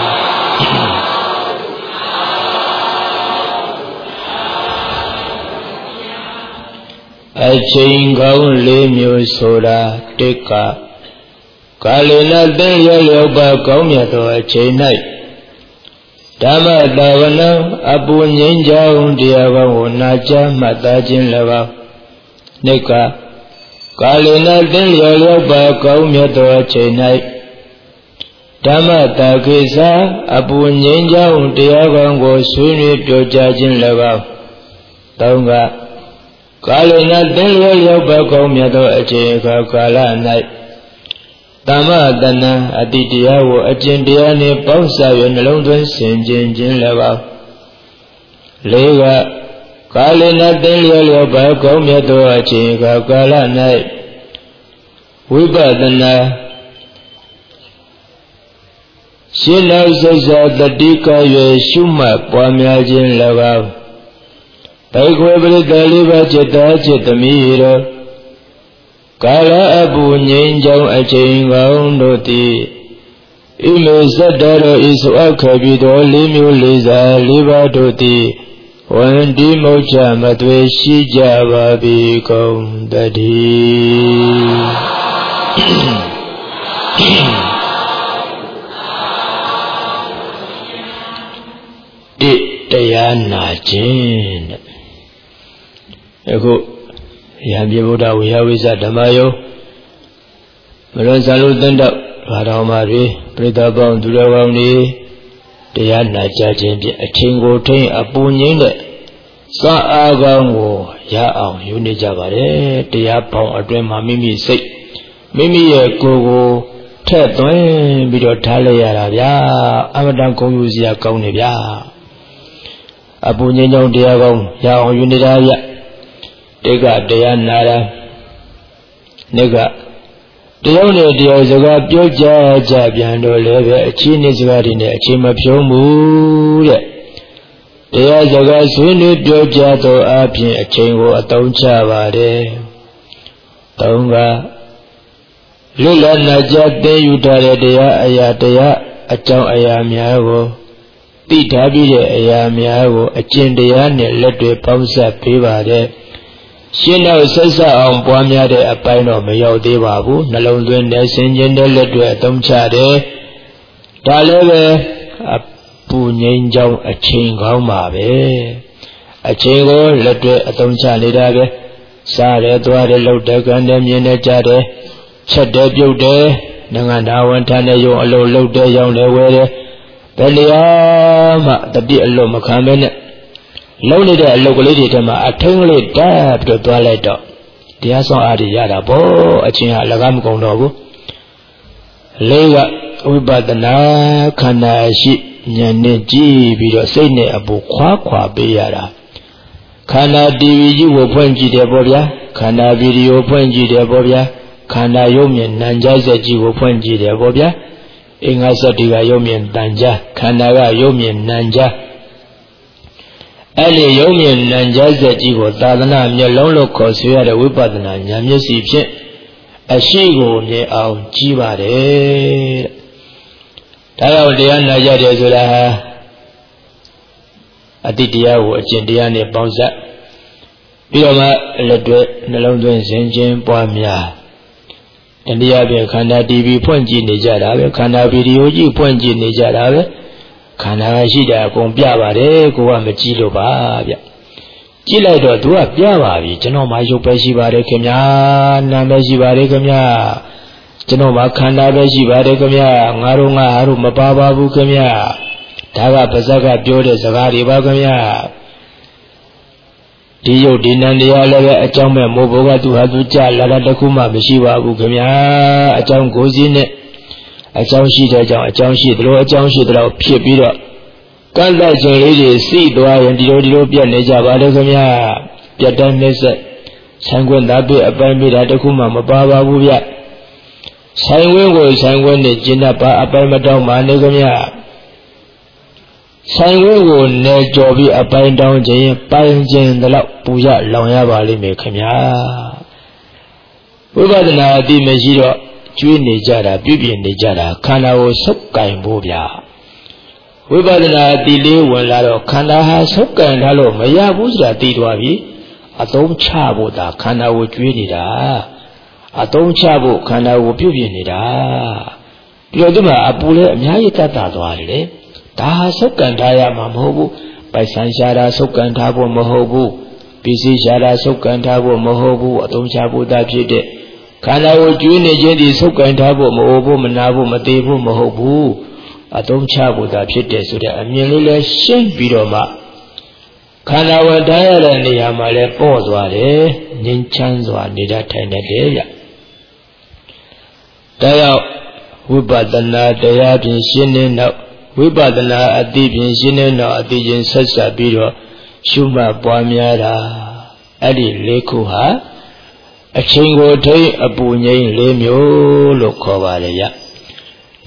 Achain Gaun Limu Soda Teka Kalina Denya Lyoba Kaumyato Achainai Dhamma Davana Abu Nyinjaung Diyavahu Naja Matajin Lava Nika Kalina Dilya Lyoba Kaumyato Achainai Dhamma Takisa Abu Nyinjaung Diyavahu Suni Pyojajin Lava Taunga Kalina Dilya Lyoba Kaumyato Achainai Kala Nai Dhamma Dana Adityawo Achindyani Pausa Yonalongdun Sinjin Jin Lava Lega Kalina Dilya Lyoba Kaumyato Achainai Kala Nai ရှင်နောက်ဆက်ဆက်တတိကရွယ်ရှုမှတ်ပွားများခြင်း၎င်းဘိက္ခွေပရိသတ်လေးပါးจิตသားจิตသမီးတို့ကာလအပူငြိမ်းချောင်းအချိန်ကောင်းတို့သည်ဣမေသတ္တရောဤဆိုအပ်ခဲ့ပြီးသောလေးမျိုးလေးစားလေးပါးတို့သည်ဝန္တိမုတ်ချမသွေရှိကြပါပြီကုန်တည်းတရားနာခြင်းတဲ့အခုရဟန်းပြေဗုဒ္ဓဝေယဝိဇ္ဇဓမ္မယုံမလွန်ဆန်လို့သင်တော့ဘာတော်မှာတွေပြိဿပေါင်းသူတော်ကောင်းတွေတရားနာကြခြင်းဖြင့်အထင်ကိုထိန်အပူငြိမ့်တဲ့စာအားကောင်းကိုရအောင်ယူနေကြပါတယ်တရားပေါင်းအတွင်းမှာမိမိစိတ်မိမိရဲ့ကိုယ်ကိုထက်သွင်းပြီးတော့ထားလိုက်ရတာဗျာအမတန်ဂုဏ်ယူစရာကောင်းနေဗျာအပူငြိမ်းချောင်းတရားကောင်းရအောင်ယူနေတာဗျတိတ်ကတရားနာတာနေ့ကတရားနဲ့တရားစကားပြောကြပြန်တော့လည်းပဲအချင်းနဲ့စကားတွေနဲ့အချင်းမဖြုံးဘူးတဲ့တရားစကားဆွေးနွေးပြောကြသောအပြင်အချင်းကိုအသုံးချပါတယ်သုံးကလွတ်လပ်နာကြသိယူထားတဲ့တရားအရာတရားအကြောင်းအရာများကိုသိထားပြီးတဲ့အရာများကိုအကျင့်တရားနဲ့လက်တွေ့ပေါင်းစပ်ပေးပါတယ်ရှင်းတော့ဆက်ဆက်အောင်ပွားများတဲ့အပိုင်းတော့မရောက်သေးပါဘူးနှလုံးသွင်းတဲ့ဆင်ခြင်တဲ့လက်တွေ့အသုံးချတယ်ဒါလည်းပဲအပူငြိမ်းချောင်းအချိန်ကောင်းပါပဲအချိန်ကိုလက်တွေ့အသုံးချနေတာပဲစားတယ်သွားတယ်လှုပ်တယ်ကန်တယ်မြင်တယ်ကြားတယ်ချက်တယ်ပြုတ်တယ်နိုင်ငံတော်ဝန်ထမ်းတဲ့ရုံအလုပ်လုပ်တယ်ရောင်းတယ်ဝယ်တယ်ဘယ်နေရာမှတတိအလုပ်မခံမဲနဲ့လုံးနေတဲ့အလုပ်ကလေးတွေထဲမှာအထုံးလေးတက်ပြီးတော့သွားလိုက်တော့တရားဆောင်အားတွေရတာပေါ့အချင်းဟာလည်းမကုန်တော့ဘူးလေးကဝိပဿနာခန္ဓာရှိဉာဏ်နဲ့ကြည့်ပြီးတော့စိတ်နဲ့အပူခွာပေးရတာခန္ဓာတီဗီကြီးကိုဖွင့်ကြည့်တယ်ပေါ့ဗျာခန္ဓာဗီဒီယိုဖွင့်ကြည့်တယ်ပေါ့ဗျာခန္ဓာရုပ်မြင်နံကြားစက်ကြီးကိုဖွင့်ကြည့်တယ်ပေါ့ဗျာအင်္ဂါစက်တွေကရုပ်မြင်တန်ကြားခန္ဓာကရုပ်မြင်နံကြားအဲ့ဒီရုပ်မြင်နံကြားစက်ကြီးကိုသာသနာမျက်လုံးလို့ခေါ်ဆိုရတဲ့ဝိပဿနာဉာဏ်မျက်စိဖြင့်အရှိကိုမြင်အောင်ကြည့်ပါတယ်တဲ့ဒါကြောင့်တရားနာကြတယ်ဆိုတာဟာအတိတရားကိုအကျင့်တရားနဲ့ပေါင်းစပ်ပြီးတော့မှလက်တွေ့နှလုံးသွင်းစဉ်ချင်းပွားများတရားဖြင့်ခန္ဓာ TV ဖွင့်ကြည့်နေကြတာပဲခန္ဓာဗီဒီယိုကြည့်ဖွင့်ကြည့်နေကြတာပဲခန္ဓာရှိတာအကုန်ပြပါတယ်ကိုကမကြည့်လို့ပါဗျကြည့်လိုက်တော့သူကပြပါပြီကျွန်တော်မှရုပ်ပဲရှိပါတယ်ခင်ဗျာနာမ်ပဲရှိပါတယ်ခင်ဗျာကျွန်တော်မှခန္ဓာပဲရှိပါတယ်ခင်ဗျာငါတို့မပါပါဘူးခင်ဗျာဒါကပါဇက်ကပြောတဲ့စကားတွေပါခင်ဗျာဒီယုတ်ဒီနံတရားလည်းပဲအကြောင်းမဲ့မို့ဘောကသူဟာသူကြလာတာတခုမှမရှိပါဘူးခင်ဗျာအကြောင်းကိုယ်စီနဲ့အကြောင်းရှိတဲ့အကြောင်းအကြောင်းရှိသလိုအကြောင်းရှိသလိုဖြစ်ပြီးတော့ကန့်လိုက်ခြင်းလေးတွေစိသွားရင်ဒီလိုပြတ်နေကြပါလေခင်ဗျာပြတ်တဲ့နှိစ္စဆိုင်ခွင့်သားပြအပိုင်းမိတာတခုမှမပါပါဘူးဗျဆိုင်ခွင့်ကိုဆိုင်ခွင့်နဲ့ကျင့်တတ်ပါအပိုင်းမတောင်းပါနဲ့ခင်ဗျာဆိုင်ခွင့်ကိုနေကြော်ပြီးအပိုင်းတောင်းခြင်းပိုင်ခြင်းတလောက်ပူရလောင်ရပါလိမ့်မယ်ခင်ဗျာဝိပဿနာအတိမရှိတော့ကျွေးနေကြတာပြုပြင်နေကြတာခန္ဓာကိုဆုပ်ကင်ဖို့ဗျာဝိပဿနာအတိလေးဝင်လာတော့ခန္ဓာဟာဆုပ်ကင်ထားလို့မရဘူးဆိုတာသိသွားပြီအသုံးချဖို့ဒါခန္ဓာကိုကျွေးနေတာအသုံးချဖို့ခန္ဓာကိုပြုပြင်နေတာပြီးတော့ဒီမှာအပူလည်းအများကြီးတတ်တာသွားတယ်လေဒါဟာဆုပ်ကင်ထားရမှာမဟုတ်ဘူးပိုက်ဆံရှာတာဆုပ်ကင်ထားဖို့မဟုတ်ဘူးပစ္စည်းရှာတာဆုပ်ကင်ထားဖို့မဟုတ်ဘူးအသုံးချဖို့သာဖြစ်တဲ့ခန္ဓာကိုကျွေးနေခြင်းဒီဆုပ်ကင်ထားဖို့မဟုတ်ဘူးမနာဖို့မသေးဖို့မဟုတ်ဘူးအသုံးချဖို့သာဖြစ်တယ်ဆိုတဲ့အမြင်လေးလည်းရှင်းပြီးတော့မှခန္ဓာဝင်ထားရတဲ့နေရာမှာလည်းပေါ့သွားတယ်ငြိမ်းချမ်းစွာနေတတ်ထိုင်တတ်တယ်ဗျဒါကြောင့်ဝိပဿနာတရားဖြင့်ရှင်းနေတော့ဝိပဿနာအသိဖြင့်ရှင်းနေတော့အသိချင်းဆက်ဆက်ပြီးတော့ရှုမှတ်ပွားများတာအဲ့ဒီလေးခုဟာအချိန်ကိုထိအပူငြိမ်းလေးမျိုးလို့ခေါ်ပါလေဗျ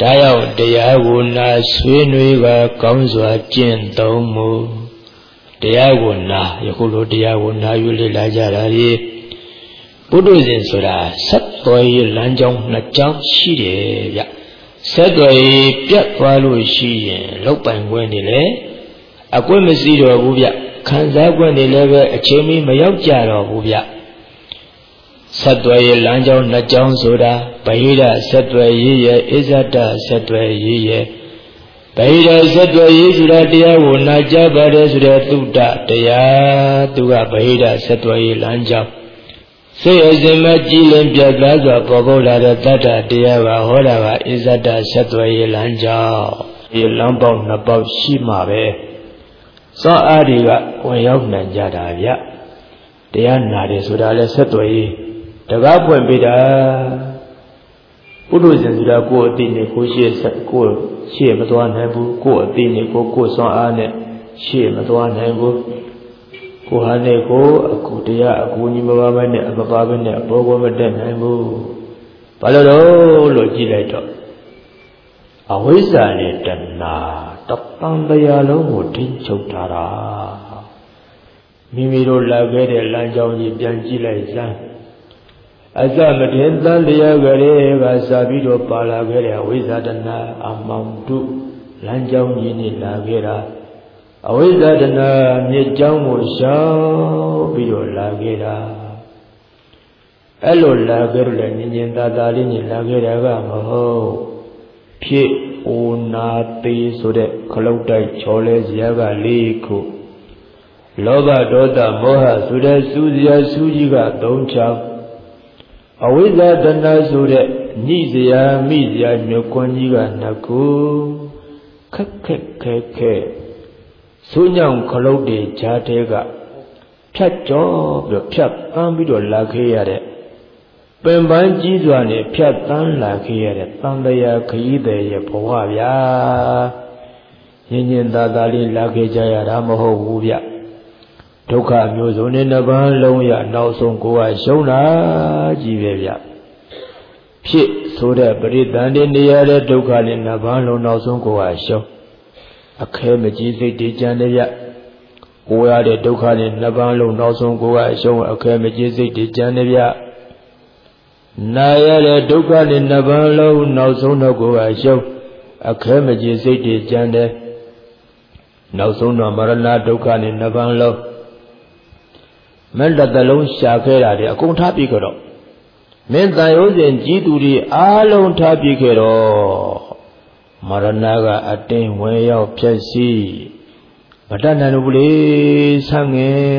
ဒါကြောင့်တရားကိုနာဆွေးနွေးကကောင်းစွာကျင့်သုံးမှုတရားကိုနာယခုလိုတရားကိုနာယူလေ့လာကြတာဒီပုထုဇဉ်ဆိုတာဆက်သွယ်ရေးလမ်းကြောင်းနှစ်ကြောင်းရှိတယ်ဗျဆက်သွယ်ရေးပြတ်သွားလို့ရှိရင်လောက်ပိုင်ခွင့်နေလေအကွင့်မရှိတော့ဘူးဗျခံစားခွင့်နေလည်းပဲအချိန်မီမရောက်ကြတော့ဘူးဗျဆက်သွယ်ရေးလမ်းကြောင်းနှစ်ကြောင်းဆိုတာဗဟိတဆက်သွယ်ရေးရဲ့အစ္ဆဒဆက်သွယ်ရေးရဲ့ဗဟိတဆက်သွယ်ရေးဆိုတာတရားကိုနာကြားပါတယ်ဆိုတဲ့သုတ္တတရားသူကဗဟိတဆက်သွယ်ရေးလမ်းကြောင်းစိတ်အစဉ်မကြည်လင်ပြတ်သားစွာပေါ်ပေါက်လာတဲ့တတ္တတရားကဟောတာကအစ္ဆဒဆက်သွယ်ရေးလမ်းကြောင်းဒီလမ်းပေါက်နှစ်ပေါက်ရှိမှပဲစောအားတွေကဝင်ရောက်နိုင်ကြတာဗျတရားနာတယ်ဆိုတာလဲဆက်သွယ်ရေးတကားပွင့်ပေးတာပုထုဇဉ်ဆိုတာကိုယ်အသိနဲ့ကိုယ်ရှေ့မသွားနိုင်ဘူးကိုယ်အသိနဲ့ကိုယ်စွမ်းအားနဲ့ရှေ့မသွားနိုင်ဘူးကိုယ်ဟာနဲ့ကိုယ်အခုတရားအကူကြီးမပါဘဲနဲ့အပပါဘဲနဲ့အဘောကောမတက်နိုင်ဘူးဘာလို့လို့ကြည့်လိုက်တော့အဝိဇ္ဇာနဲ့တဏှာတပံတရားလုံးကိုထိချုပ်ထားတာမိမိတို့လာခဲ့တဲ့လမ်းကြောင်းကြီးပြန်ကြည့်လိုက်စမ်းအစမထင်တန်တရားကလေးကစာပြီးတော့ပါလာခဲ့တဲ့ဝိဇ္ဇာတဏှာအမောင်တုလမ်းကြောင်းကြီးနဲ့လာခဲ့တာအဝိဇ္ဇာတဏှာမြစ်ကြောင်းကိုရှောင်ပြီးတော့လာခဲ့တာအဲ့လိုလာခဲ့လို့လည်းညင်သာသာလေးနဲ့လာခဲ့တာကမဟုတ်ဖြစ်အိုနာသေးဆိုတဲ့ခလုတ်တိုက်ချော်လဲစရာက၄ခုလောဘဒေါသမောဟဆိုတဲ့စူးစရာစူးကြီးက၃ချောင်းအဝိဇ္ဇာတဏှာဆိုတဲ့ညှိစရာမိစရာညွတ်ကွန်းကြီးက၂ခုခက်ခက်ခဲခဲစူးညောင်ခလုတ်တွေဈာတဲကဖြတ်ကျော်ပြီးဖြတ်ပန်းပြီးတော့လာခဲ့ရတဲ့ပင်ပန်းကြီးစွာနဲ့ဖြတ်တန်းလာခဲ့ရတဲ့တန်တရားခရီးသည်ရဲ့ဘဝဗျာညင်ညင်သာသာလေးလာခဲ့ကြရတာမဟုတ်ဘူးဗျဒုက္ခမျိုးစုံနဲ့နှစ်ပါးလုံးရနောက်ဆုံးကိုယ်ကရှုံးတာကြီးပဲဗျဖြစ်ဆိုတဲ့ပရိသန္တိနေရတဲ့ဒုက္ခနဲ့နှစ်ပါးလုံးနောက်ဆုံးကိုယ်ကရှုံးအခဲမကြီးစိတ်တည်ကြံတဲ့ဗျကိုယ်ရတဲ့ဒုက္ခနဲ့နှစ်ပါးလုံးနောက်ဆုံးကိုယ်ကရှုံးအခဲမကြီးစိတ်တည်ကြံတဲ့ဗျနာရတဲ့ဒုက္ခနဲ့နှစ်ပါးလုံးနောက်ဆုံးတော့ကိုယ်ကရှုံးအခဲမကြီးစိတ်တည်ကြံတဲ့နောက်ဆုံးတော့မရဏဒုက္ခနဲ့နှစ်ပါးလုံးမင်းတစ်သလုံးရှာခဲ့တာတွေအကုန်ထားပြီးကြတော့မင်းတန်ရုံးစဉ်ကြီးသူတွေအားလုံးထားပြီးခဲ့တော့မရဏကအတင်းဝင်ရောက်ဖြစ်စီမတတ်နိုင်ဘူးလေဆန်းင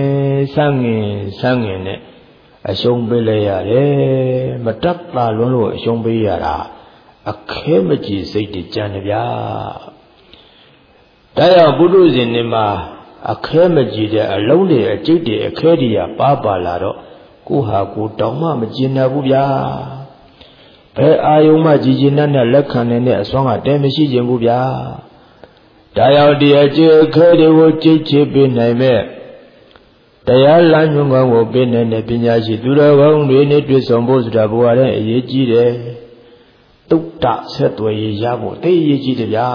င်နဲ့အရှုံးပေးလိုက်ရတယ်မတတ်တာလွန်းလို့အရှုံးပေးရတာအခဲမကြည်စိတ်တည်ကြံတယ်ဗျာဒါကြောင့်ပုထုဇဉ်တွေမှာအခဲမကြည်တဲ့အလုံးတွေအကျိတ်တွေအခဲတွေကပါလာတော့ကိုဟာကိုတောင်မှမကျင်နိုင်ဘူးဗျာဘယ်အာယုံမှကြည်ကျင်နဲ့လက်ခံနေတဲ့အစွမ်းကတဲမရှိခြင်းဘူးဗျာဒါရောက်တရားကျအခဲတွေကိုကြိတ်ချပေးနိုင်မဲ့တရားလမ်းညွှန်ကောင်းကိုပေးနိုင်တဲ့ပညာရှိသူတော်ကောင်းတွေနဲ့တွေ့ဆုံဖို့ဆိုတာဘဝထဲအရေးကြီးတယ်သုတ္တဆက်သွယ်ရေးရဖို့သိအရေးကြီးတယ်ဗျာ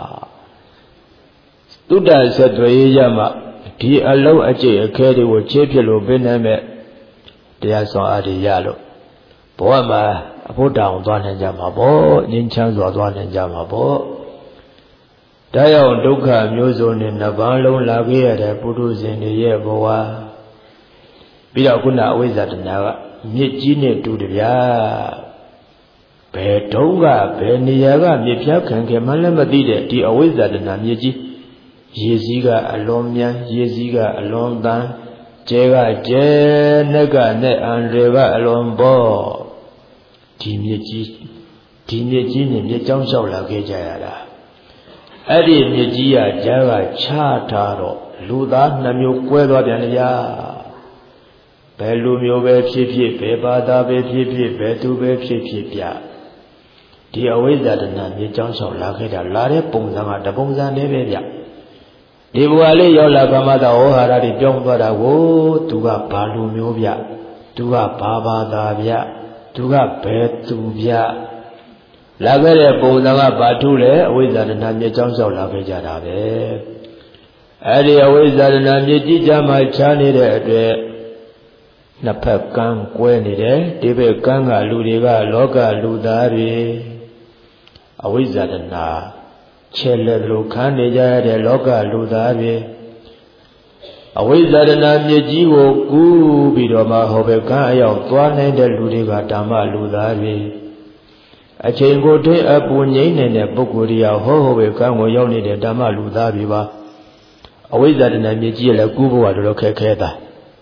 သုတ္တဆက်သွယ်ရေးရမှဒီအလုံးအကျိတ်အခဲတွေကိုခြေဖြစ်လို့ပေးနိုင်မဲ့တရားဆောင်အားတွေရလို့ဘဝမှာအဖို့တောင်သွားနိုင်ကြမှာပေါ့ငြိမ်းချမ်းစွာသွားနိုင်ကြမှာပေါ့ဒါကြောင့်ဒုက္ခမျိုးစုံနဲ့နှစ်ပါးလုံးလာခဲ့ရတဲ့ပုထုဇဉ်တွေရဲ့ဘဝပြီးတော့ခုနအဝိဇ္ဇာတဏှာကမြစ်ကြီးနဲ့တူတယ်ဗျာဘယ်တုံးကဘယ်နေရာကမြစ်ဖြတ်ခံခဲ့မှလည်းမသိတဲ့ဒီအဝိဇ္ဇာတဏှာမြစ်ကြီးရေစည်းကအလွန်မြန်ရေစည်းကအလွန်တန်ကျဲကကျဲနဲ့ကနဲ့အန်တွေကအလွန်ပေါ်ဒီမြစ်ကြီးနဲ့မြစ်ကြောင်းလျှောက်လာခဲ့ကြရတာအဲ့ဒီမြစ်ကြီးကကြားကချထားတော့လူသားနှမျိုးကွဲသွားပြန်ကြဘယ်လူမျိုးပဲဖြစ်ဖြစ်ဘယ်ဘာသာပဲဖြစ်ဖြစ်ဘယ်သူပဲဖြစ်ဖြစ်ပြဒီအဝိဇ္ဇာတဏှာမြစ်ကြောင်းလျှောက်လာခဲ့တာလာတဲ့ပုံစံကတပုံစံလေးပဲဗျဒီဘဝလေးရောက်လာကမှသာဝဟာရတွေပြောင်းသွားတာကိုသူကဘာလူမျိုးဗျသူကဘာဘာသာဗျသူကဘယ်သူဗျလာခဲ့တဲ့ပုံစံကဘာထုလဲအဝိဇ္ဇာတဏှာမြေကြောင်းလျှောက်လာခဲ့ကြတာပဲအဲ့ဒီအဝိဇ္ဇာတဏှာမြေကြည်ကြမှာခြားနေတဲ့အတွက်နှစ်ဖက်ကန်းကွဲနေတယ်ဒီဘက်ကန်းကလူတွေကလောကလူသားတွေအဝိဇ္ဇာတဏှာချဲလက်လိုခံနေကြရတဲ့လောကလူသားတွေအဝိဇ္ဇာတဏှာမြေကြီးကိုကူးပြီးတော့မှဟောဘက်ကန်းအရောက်သွားနိုင်တဲ့လူတွေကဓမ္မလူသားတွေအချိန်ကိုတည်းအပူငိမ့်နေတဲ့ပုဂ္ဂိုလ်တွေကဟောဘက်ကန်းကိုရောက်နေတဲ့ဓမ္မလူသားတွေပါအဝိဇ္ဇာတဏှာမြေကြီးလည်းကူးဖို့ကတော်တော်ခက်ခဲတာ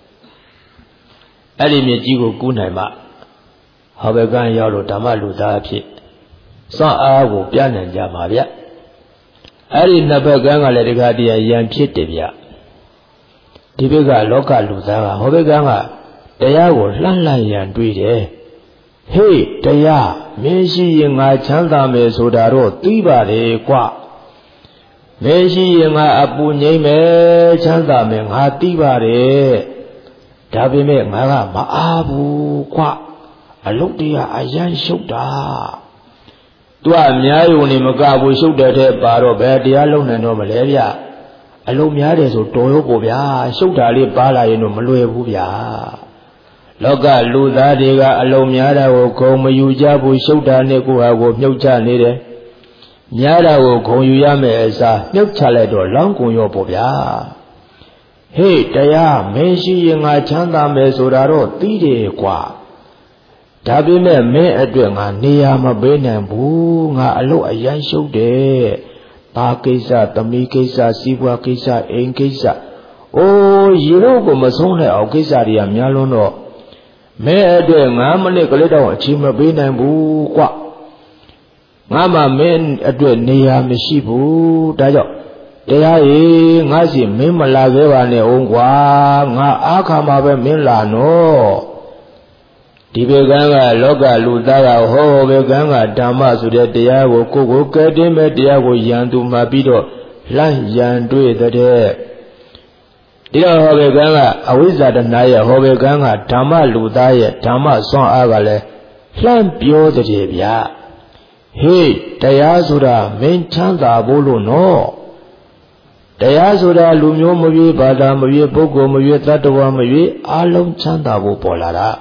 အဲ့ဒီမြေကြီးကိုကူးနိုင်မှဟောဘက်ကန်းရောက်လို့ဓမ္မလူသားအဖြစ်စွမ်းအားကိုပြနိုင်ကြမှာဗျအဲ့ဒီနှစ်ဘက်ကန်းကလည်းတခါတည်းရန်ဖြစ်တယ်ဗျဒီဘက်ကလောကလူသားကဟောဘက်ကန်းကတရားကိုလှမ်းလှမ်းရန်တွေ့တယ်ဟေးတရားမင်းရှိရင်ငါချမ်းသာမယ်ဆိုတာတော့သိပါတယ်ကွမင်းရှိရင်ငါအပူငိမ့်မယ်ချမ်းသာမယ်ငါသိပါတယ်ဒါပေမဲ့ငါကမအားဘူးကွအလုပ်တရားအရန်ရှုပ်တာသူကအများယုံနေမကဘူးရှုပ်တဲ့တဲ့ပါတော့ဘယ်တရားလုံးနိုင်တော့မလဲဗျအလုံးများတယ်ဆိုတော်ရောပေါ့ဗျာရှုပ်တာလေးပါလာရင်တော့မလွယ်ဘူးဗျာလောကလူသားတွေကအလုံးများတာကိုဂုံမယူကြဘူးရှုပ်တာနဲ့ကိုဟာကိုမြုပ်ချနေတယ်များတာကိုဂုံယူရမယ်အစားမြုပ်ချလိုက်တော့လောင်းကုန်ရောပေါ့ဗျာဟေးတရားမင်းရှိရင်ငါချမ်းသာမယ်ဆိုတာတော့သိတယ်ကွာဒါပေမဲ့မင်းအတွက်ငါနေရာမပေးနိုင်ဘူးငါအလုပ်အရန်ရှုပ်တယ်ဘာကိစ္စသမီးကိစ္စစီးပွားကိစ္စအိမ်ကိစ္စအိုးရေတော့ကိုမဆုံးတဲ့အောင်ကိစ္စတွေကများလွန်းတော့မင်းအတွက်9မိနစ်ကလေးတော့အချိန်မပေးနိုင်ဘူးကွငါမှမင်းအတွက်နေရာမရှိဘူးဒါကြောင့်တရားကြီးငါစီမင်းမလာခဲ့ပါနဲ့အောင်ကွာငါအားခါမှာပဲမင်းလာနော်ဒီဘေကံကလောကလူသားကဟောဘေကံကဓမ္မဆိုတဲ့တရားကိုကိုကဲတင်မဲ့တရားကိုယံသူမှပြီးတော့လှမ်းယံတွေ့တဲ့ဒီတော့ဟောဘေကံကအဝိဇ္ဇာတဏှာရဲ့ဟောဘေကံကဓမ္မလူသားရဲ့ဓမ္မစွမ်းအားကလည်းလှမ်းပြောတဲ့ဗျာဟေးတရားဆိုတာမင်းချမ်းသာဖို့လို့နော်တရားဆိုတာလူမျိုးမရွေးဘာသာမရွေးပုဂ္ဂိုလ်မရွေးသတ္တဝါမရွေးအလုံးချမ်းသာဖို့ပေါ်လာတာ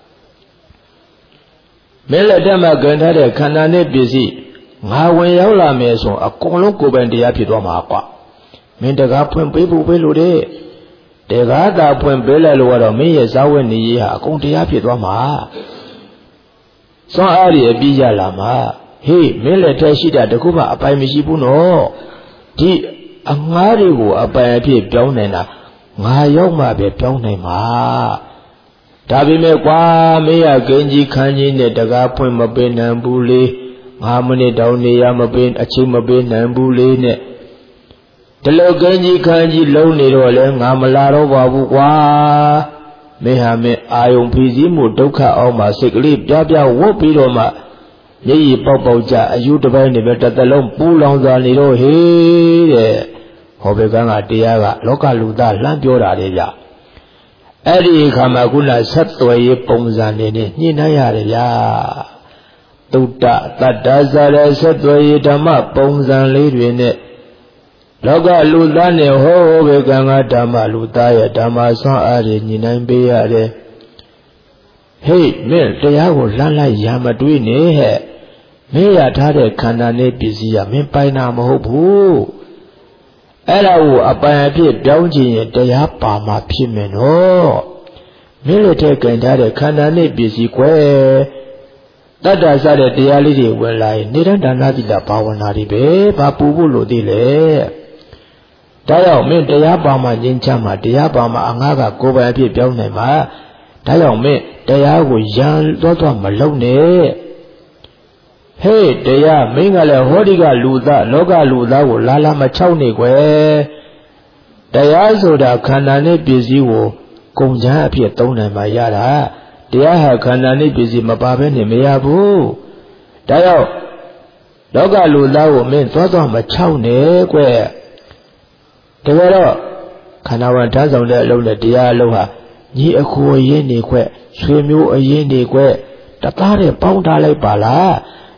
မင်းလက်ထက်မှာကြံထားတဲ့ခန္ဓာနဲ့ပစ္စည်းငါဝင်ရောက်လာမယ်ဆိုအကုန်လုံးကိုယ်ပိုင်တရားဖြစ်သွားမှာကွာမင်းတကားဖွင့်ပေးဖို့ပဲလို့တဲ့တကားသာဖွင့်ပေးလိုက်လို့ကတော့မင်းရဲ့ဇာဝတ်နေရေးဟာအကုန်တရားဖြစ်သွားမှာစွမ်းအားရအပြီးရလာမှာဟေးမင်းလက်ထက်ရှိတာတခုမှအပိုင်မရှိဘူးနော်ဒီအငားတွေကိုအပိုင်အဖြစ်ပြောင်းနေတာငါရောက်မှပဲပြောင်းနိုင်မှာဒါပေမဲ့ကွာမင်းရကင်းကြီးခန်းကြီးနဲ့တကားဖွင့်မပေးနိုင်ဘူးလေ9မိနစ်တောင်နေရမပေးအချိန်မပေးနိုင်ဘူးလေနဲ့ဒီလိုကင်းကြီးခန်းကြီးလုံးနေတော့လဲငါမလာတော့ပါဘူးကွာမင်းဟာမင်းအာယုံဖိစီးမှုဒုက္ခအောင်မှစိတ်ကလေးပြပြဝတ်ပြီးတော့မှမျက်ရည်ပေါက်ပေါက်ကြအယူတစ်ပိုင်းနဲ့ပဲတစ်သက်လုံးပူလောင်စွာနေတော့ဟေးတဲ့ဟောဘေကံကတရားကလောကလူသားလှမ်းပြောတာလေဗျအဲ့ဒီအခါမှာခုနဆက်သွယ်ရေးပုံစံနေနဲ့ညှိနှိုင်းရတယ်ဗျာသုတ္တတတ္တဇာရဆက်သွယ်ရေးဓမ္မပုံစံလေးတွေနဲ့လောကလူသားနဲ့ဟောဘေကံကဓမ္မလူသားရဲ့ဓမ္မဆွမ်းအားတွေညှိနှိုင်းပေးရတယ်ဟေးမင်းတရားကိုလှမ်းလိုက်ရမတွေးနဲ့ဟဲ့မင်းရထားတဲ့ခန္ဓာနဲ့ပစ္စည်းကမင်းပိုင်တာမဟုတ်ဘူးအဲ့ဒါကိုအပိုင်အဖြစ်ပြောင်းချင်ရင်တရားပါမှဖြစ်မယ်နော်မင်းလက်ထက်ကင်ထားတဲ့ခန္ဓာနဲ့ပစ္စည်းကွယ်တတ္တစတဲ့တရားလေးတွေဝင်လာရင်နေရဒါနသီလဘာဝနာတွေပဲဘာပူဖို့လို့သေးလဲဒါကြောင့်မင်းတရားပါမှငြိမ်းချမ်းမှတရားပါမှအငါးကကိုယ်ပိုင်အဖြစ်ပြောင်းနိုင်မှာဒါကြောင့်မင်းတရားကိုရန်သွားမလုံနဲ့ဟေးတရားမင်းကလည်းဟောဒီကလူသားလောကလူသားကိုလာမချောက်နေကွယ်တရားဆိုတာခန္ဓာနဲ့ပစ္စည်းကိုကုန်ချမ်းအဖြစ်သုံးနိုင်မှရတာတရားဟာခန္ဓာနဲ့ပစ္စည်းမပါဘဲနဲ့မရဘူးဒါကြောင့်လောကလူသားကိုမင်းသွားမချောက်နဲ့ကွယ်တကယ်တော့ခန္ဓာဝန်ထမ်းဆောင်တဲ့အလုပ်နဲ့တရားအလုပ်ဟာညီအကိုအရင်နေခွဲ့ဆွေမျိုးအရင်နေခွဲ့တသားတဲ့ပေါင်းထားလိုက်ပါလား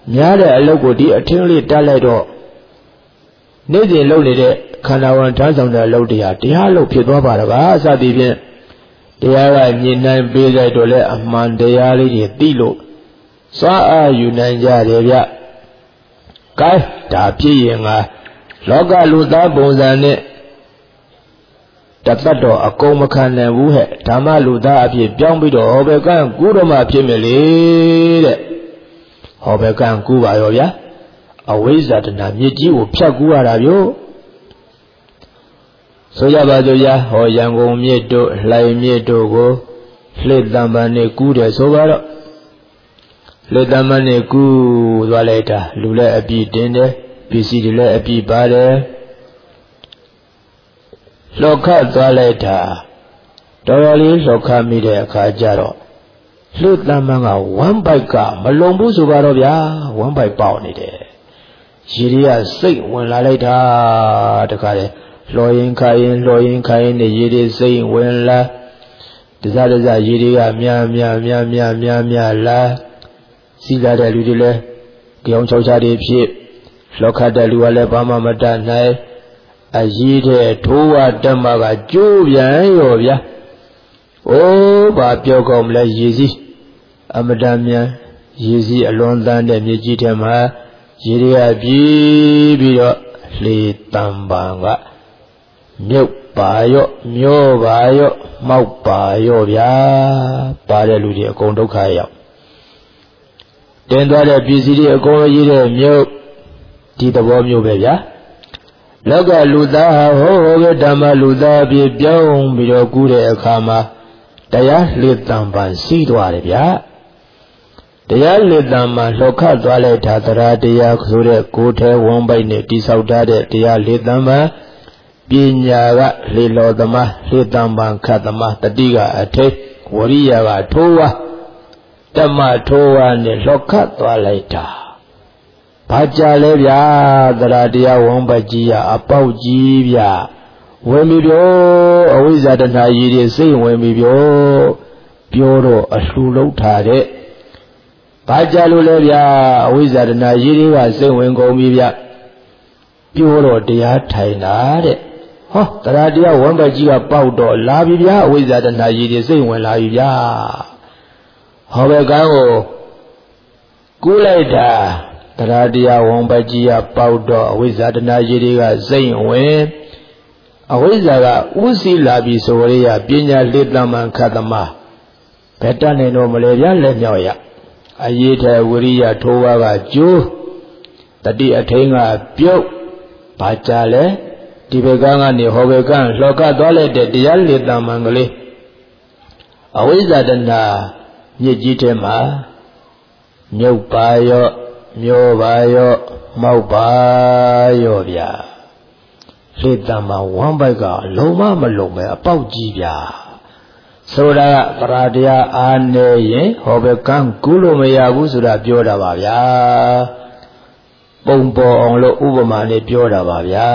များတဲ့အလုပ်ကိုဒီအထင်းလေးတက်လိုက်တော့နေ့စဉ်လုပ်နေတဲ့ခန္ဓာဝန်ထမ်းဆောင်တဲ့အလုပ်တရားလုပ်ဖြစ်သွားပါတော့ကားစသည်ဖြင့်တရားကမြင်နိုင်ပေးလိုက်တော့လဲအမှန်တရားလေးတွေသိလို့စွာအားယူနိုင်ကြတယ်ဗျ။ကဲဒါဖြစ်ရင်ကလောကလူသားပုံစံနဲ့တတ်တော့အကုန်မခံနိုင်ဘူးဟဲ့ဓမ္မလူသားအဖြစ်ပြောင်းပြီးတော့ဟောဘကံကူတော့မှဖြစ်မယ်လေတဲ့ဟောဘကံကူပါရောဗျာအဝိဇ္ဇာတဏမြစ်ကြီးကိုဖြတ်ကူရတာဗျဆိုကြပါစို့ရာဟောရန်ကုန်မြစ်တို့လှိုင်မြစ်တို့ကိုလှစ်တံပန်နဲ့ကူးတယ်ဆိုပါတော့လှစ်တံပန်နဲ့ကူးသွားလိုက်တာလူလည်းအပြည့်တင်းတယ်ပစ္စည်းတွေလည်းအပြည့်ပါတယ်လှော်ခတ်သွားလိုက်တာတော်တော်လေးလှော်ခတ်မိတဲ့အခါကျတော့လှစ်တံပန်ကဝမ်းပိုက်ကမလုံဘူးဆိုပါတော့ဗျာဝမ်းပိုက်ပေါက်နေတယ်ရေတွေကစိတ်ဝင်လာလိုက်တာတခါလေလှော်ရင်ခိုင်းနဲ့ရေတွေစိတ်ဝင်လာတစားရေတွေကများလာစီလာတဲ့လူတွေလည်းကြောင်ချောက်ချတွေဖြစ်လှော်ခတ်တဲ့လူကလည်းဘာမှမတတ်နိုင်အရေးတဲ့ထိုးဝတက်မကကျိုးပြန်ရောဗျာအိုးဘာပြောကောင်းမလဲရေစီးအမတန်မြန်ရေစီးအလွန်တန်းတဲ့မြေကြီးထဲမှာရေတွေကပြေးပြီးတော့လေတံပံကမြုပ်ပါရော့မျောပါရော့မောက်ပါရော့ဗျာပါတဲ့လူတွေအကုန်ဒုက္ခရောက်တင်သွားတဲ့ပစ္စည်းတွေအကုန်ရေးတဲ့မြုပ်ဒီသဘောမျိုးပဲဗျာလောကလူသားဟာဟောပဲဓမ္မလူသားအဖြစ်ပြောင်းပြီးတော့ကူးတဲ့အခါမှာတရားလေတံပံစီးသွားတယ်ဗျာတရားလေတံပံလှော်ခတ်သွားလိုက်တာတရားတရားဆိုတဲ့ကိုယ်ထဲဝန်းပိုက်နဲ့တိဆောက်ထားတဲ့တရားလေတံပံပညာကလေလောသမားလေတံပံခတ်သမားတတိကအထိတ်ဝရိယကထိုးဝါဓမ္မထိုးဝါနဲ့လှော်ခတ်သွားလိုက်တာဘာကြလဲဗျာတရားတရားဝန်းပိုက်ကြီးအပေါက်ကြီးဗျာဝင်ပြီပြောအဝိဇ္ဇာတဏှာကြီးတွေစိတ်ဝင်ပြီပြောတော့အလှလုံးထားတဲ့ဘာကြလို့လဲဗျာအဝိဇ္ဇာတဏှာကြီးတွေကစိတ်ဝင်ကုန်ပြီဗျပြောတော့တရားထိုင်တာတဲ့ဟောတရားတရားဝန်းပိုက်ကြီးကပေါက်တော့လာပြီဗျာအဝိဇ္ဇာတဏှာကြီးတွေစိတ်ဝင်လာပြီဗျာဟောဘကံကိုကူးလိုက်တာတရားတရားဝန်းပိုက်ကြီးကပေါက်တော့အဝိဇ္ဇာတဏှာကြီးတွေကစိတ်ဝင်အဝိဇ္ဇာကဥသိလာပြီဆိုရပညာလေတ္တမံခတ်သမားဘယ်တတ်နိုင်တော့မလဲဗျာလက်မြောက်ရအရေးထဲဝရိယထိုးဝါကကျိုးတတိအထိန်ကပြုတ်ဘာကြလဲဒီဘကကနေဟောဘကလှော်ကသွားလိုက်တဲ့တရားလေတ္တမံကလေးအဝိဇ္ဇာတဏှာမြစ်ကြီးထဲမှာမြုပ်ပါရော့မျောပါရော့မောက်ပါရော့ဗျာလေတံမှာဝမ်းပိုက်ကလုံးမလုံပဲအပေါက်ကြီးဗျာဆိုတာကတရားတရားအားနေရင်ဟောဘကံကူးလို့မရဘူးဆိုတာပြောတာပါဗျာပုံပေါ်အောင်လို့ဥပမာနဲ့ပြောတာပါဗျာ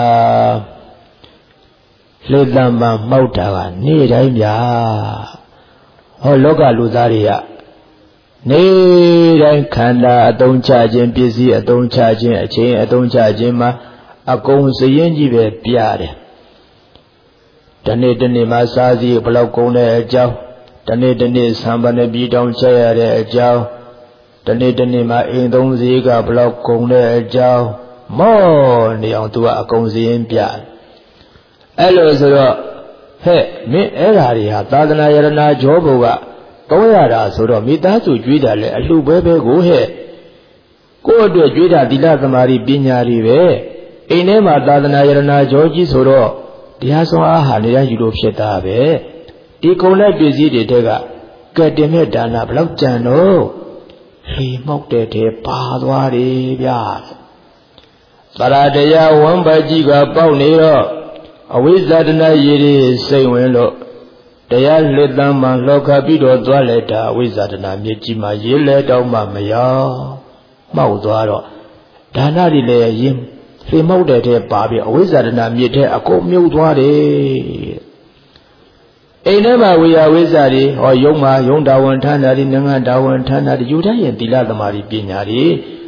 လေတံမှာမှောက်တာကနေ့တိုင်းဗျာဟောလောကလူသားတွေကနေ့တိုင်းခန္ဓာအသုံးချခြင်းပစ္စည်းအသုံးချခြင်းအချိန်အသုံးချခြင်းမှာအကုန်စရင်ကြီးပဲပြတယ်တနေ့မှာစားစည်းဘလောက်ကုန်တဲ့အကြောင်းတနေ့ဆံပန်ပြည်တောင်ချက်ရတဲ့အကြောင်းတနေ့မှာအိမ်သုံးစည်းကဘလောက်ကုန်တဲ့အကြောင်းမောနေအောင်သူကအကုန်စရင်ပြတယ်အဲ့လိုဆိုတော့ဟဲ့မင်းအဲ့ဓာတွေဟာသာသနာယရဏကြောဘုကကောင်းရတာဆိုတော့မိသားစုကြွေးတာလဲအလှပဲကိုဟဲ့ကိုယ့်အတွက်ကြွေးတာသီလသမာဓိပညာတွေပဲအိမ်ထဲမှာသာသနာယရဏကြောကြီးဆိုတော့တရားဆောင်အားဟာနေရယူလို့ဖြစ်တာပဲဒီကုံတဲ့ပစ္စည်းတွေတဲ့ကကဲတင်မဲ့ဒါနဘလောက်ကြံတော့ဟေမောက်တဲ့တဲ့ပါသွားတယ်ဗျာသရတရားဝမ်းပါကြီးကပေါက်နေတော့အဝိဇ္ဇာတဏှာရည်တွေစိတ်ဝင်လို့တရားလက်တမ်းမှလှော်ခတ်ပြီးတော့သွားလိုက်တာအဝိဇ္ဇာတဏှာမြေကြီးမှာရေးလဲတော့မှမရောက်မှောက်သွားတော့ဒါနတွေလည်းရင်ဖေမောက်တဲ့တဲ့ပါပြီးအဝိဇ္ဇာတဏှာမြေထဲအကုန်မြုပ်သွားတယ်အိမ်ထဲမှာဝေယဝိဇ္ဇာတွေဟောယုံမှာယုံတာဝန်ဌာနတွေငငတာဝန်ဌာနတွေယူထားရင်သီလသမာဓိပညာတွေ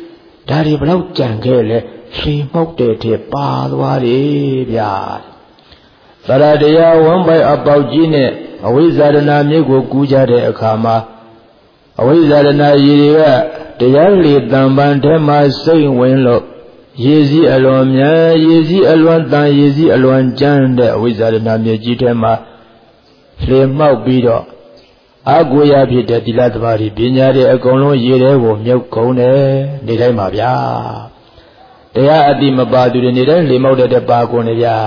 Dari belau janggele limok de padwari biar. Saradaya wambai apaujine awizarana migo kuja de akama awizarana yiriga dayali tamban tema sai wenlo yezi alwamya yezi alwan tan yezi alwan jan de awizarana miji tema limok bido Agoya bida dilatvari binyare akolon yere wo myok koun neနေတိုင်းပါဗျာတရားအတိမပါသူတွေနေတိုင်းလေမောက်တဲ့ပါကုန်နေဗျာ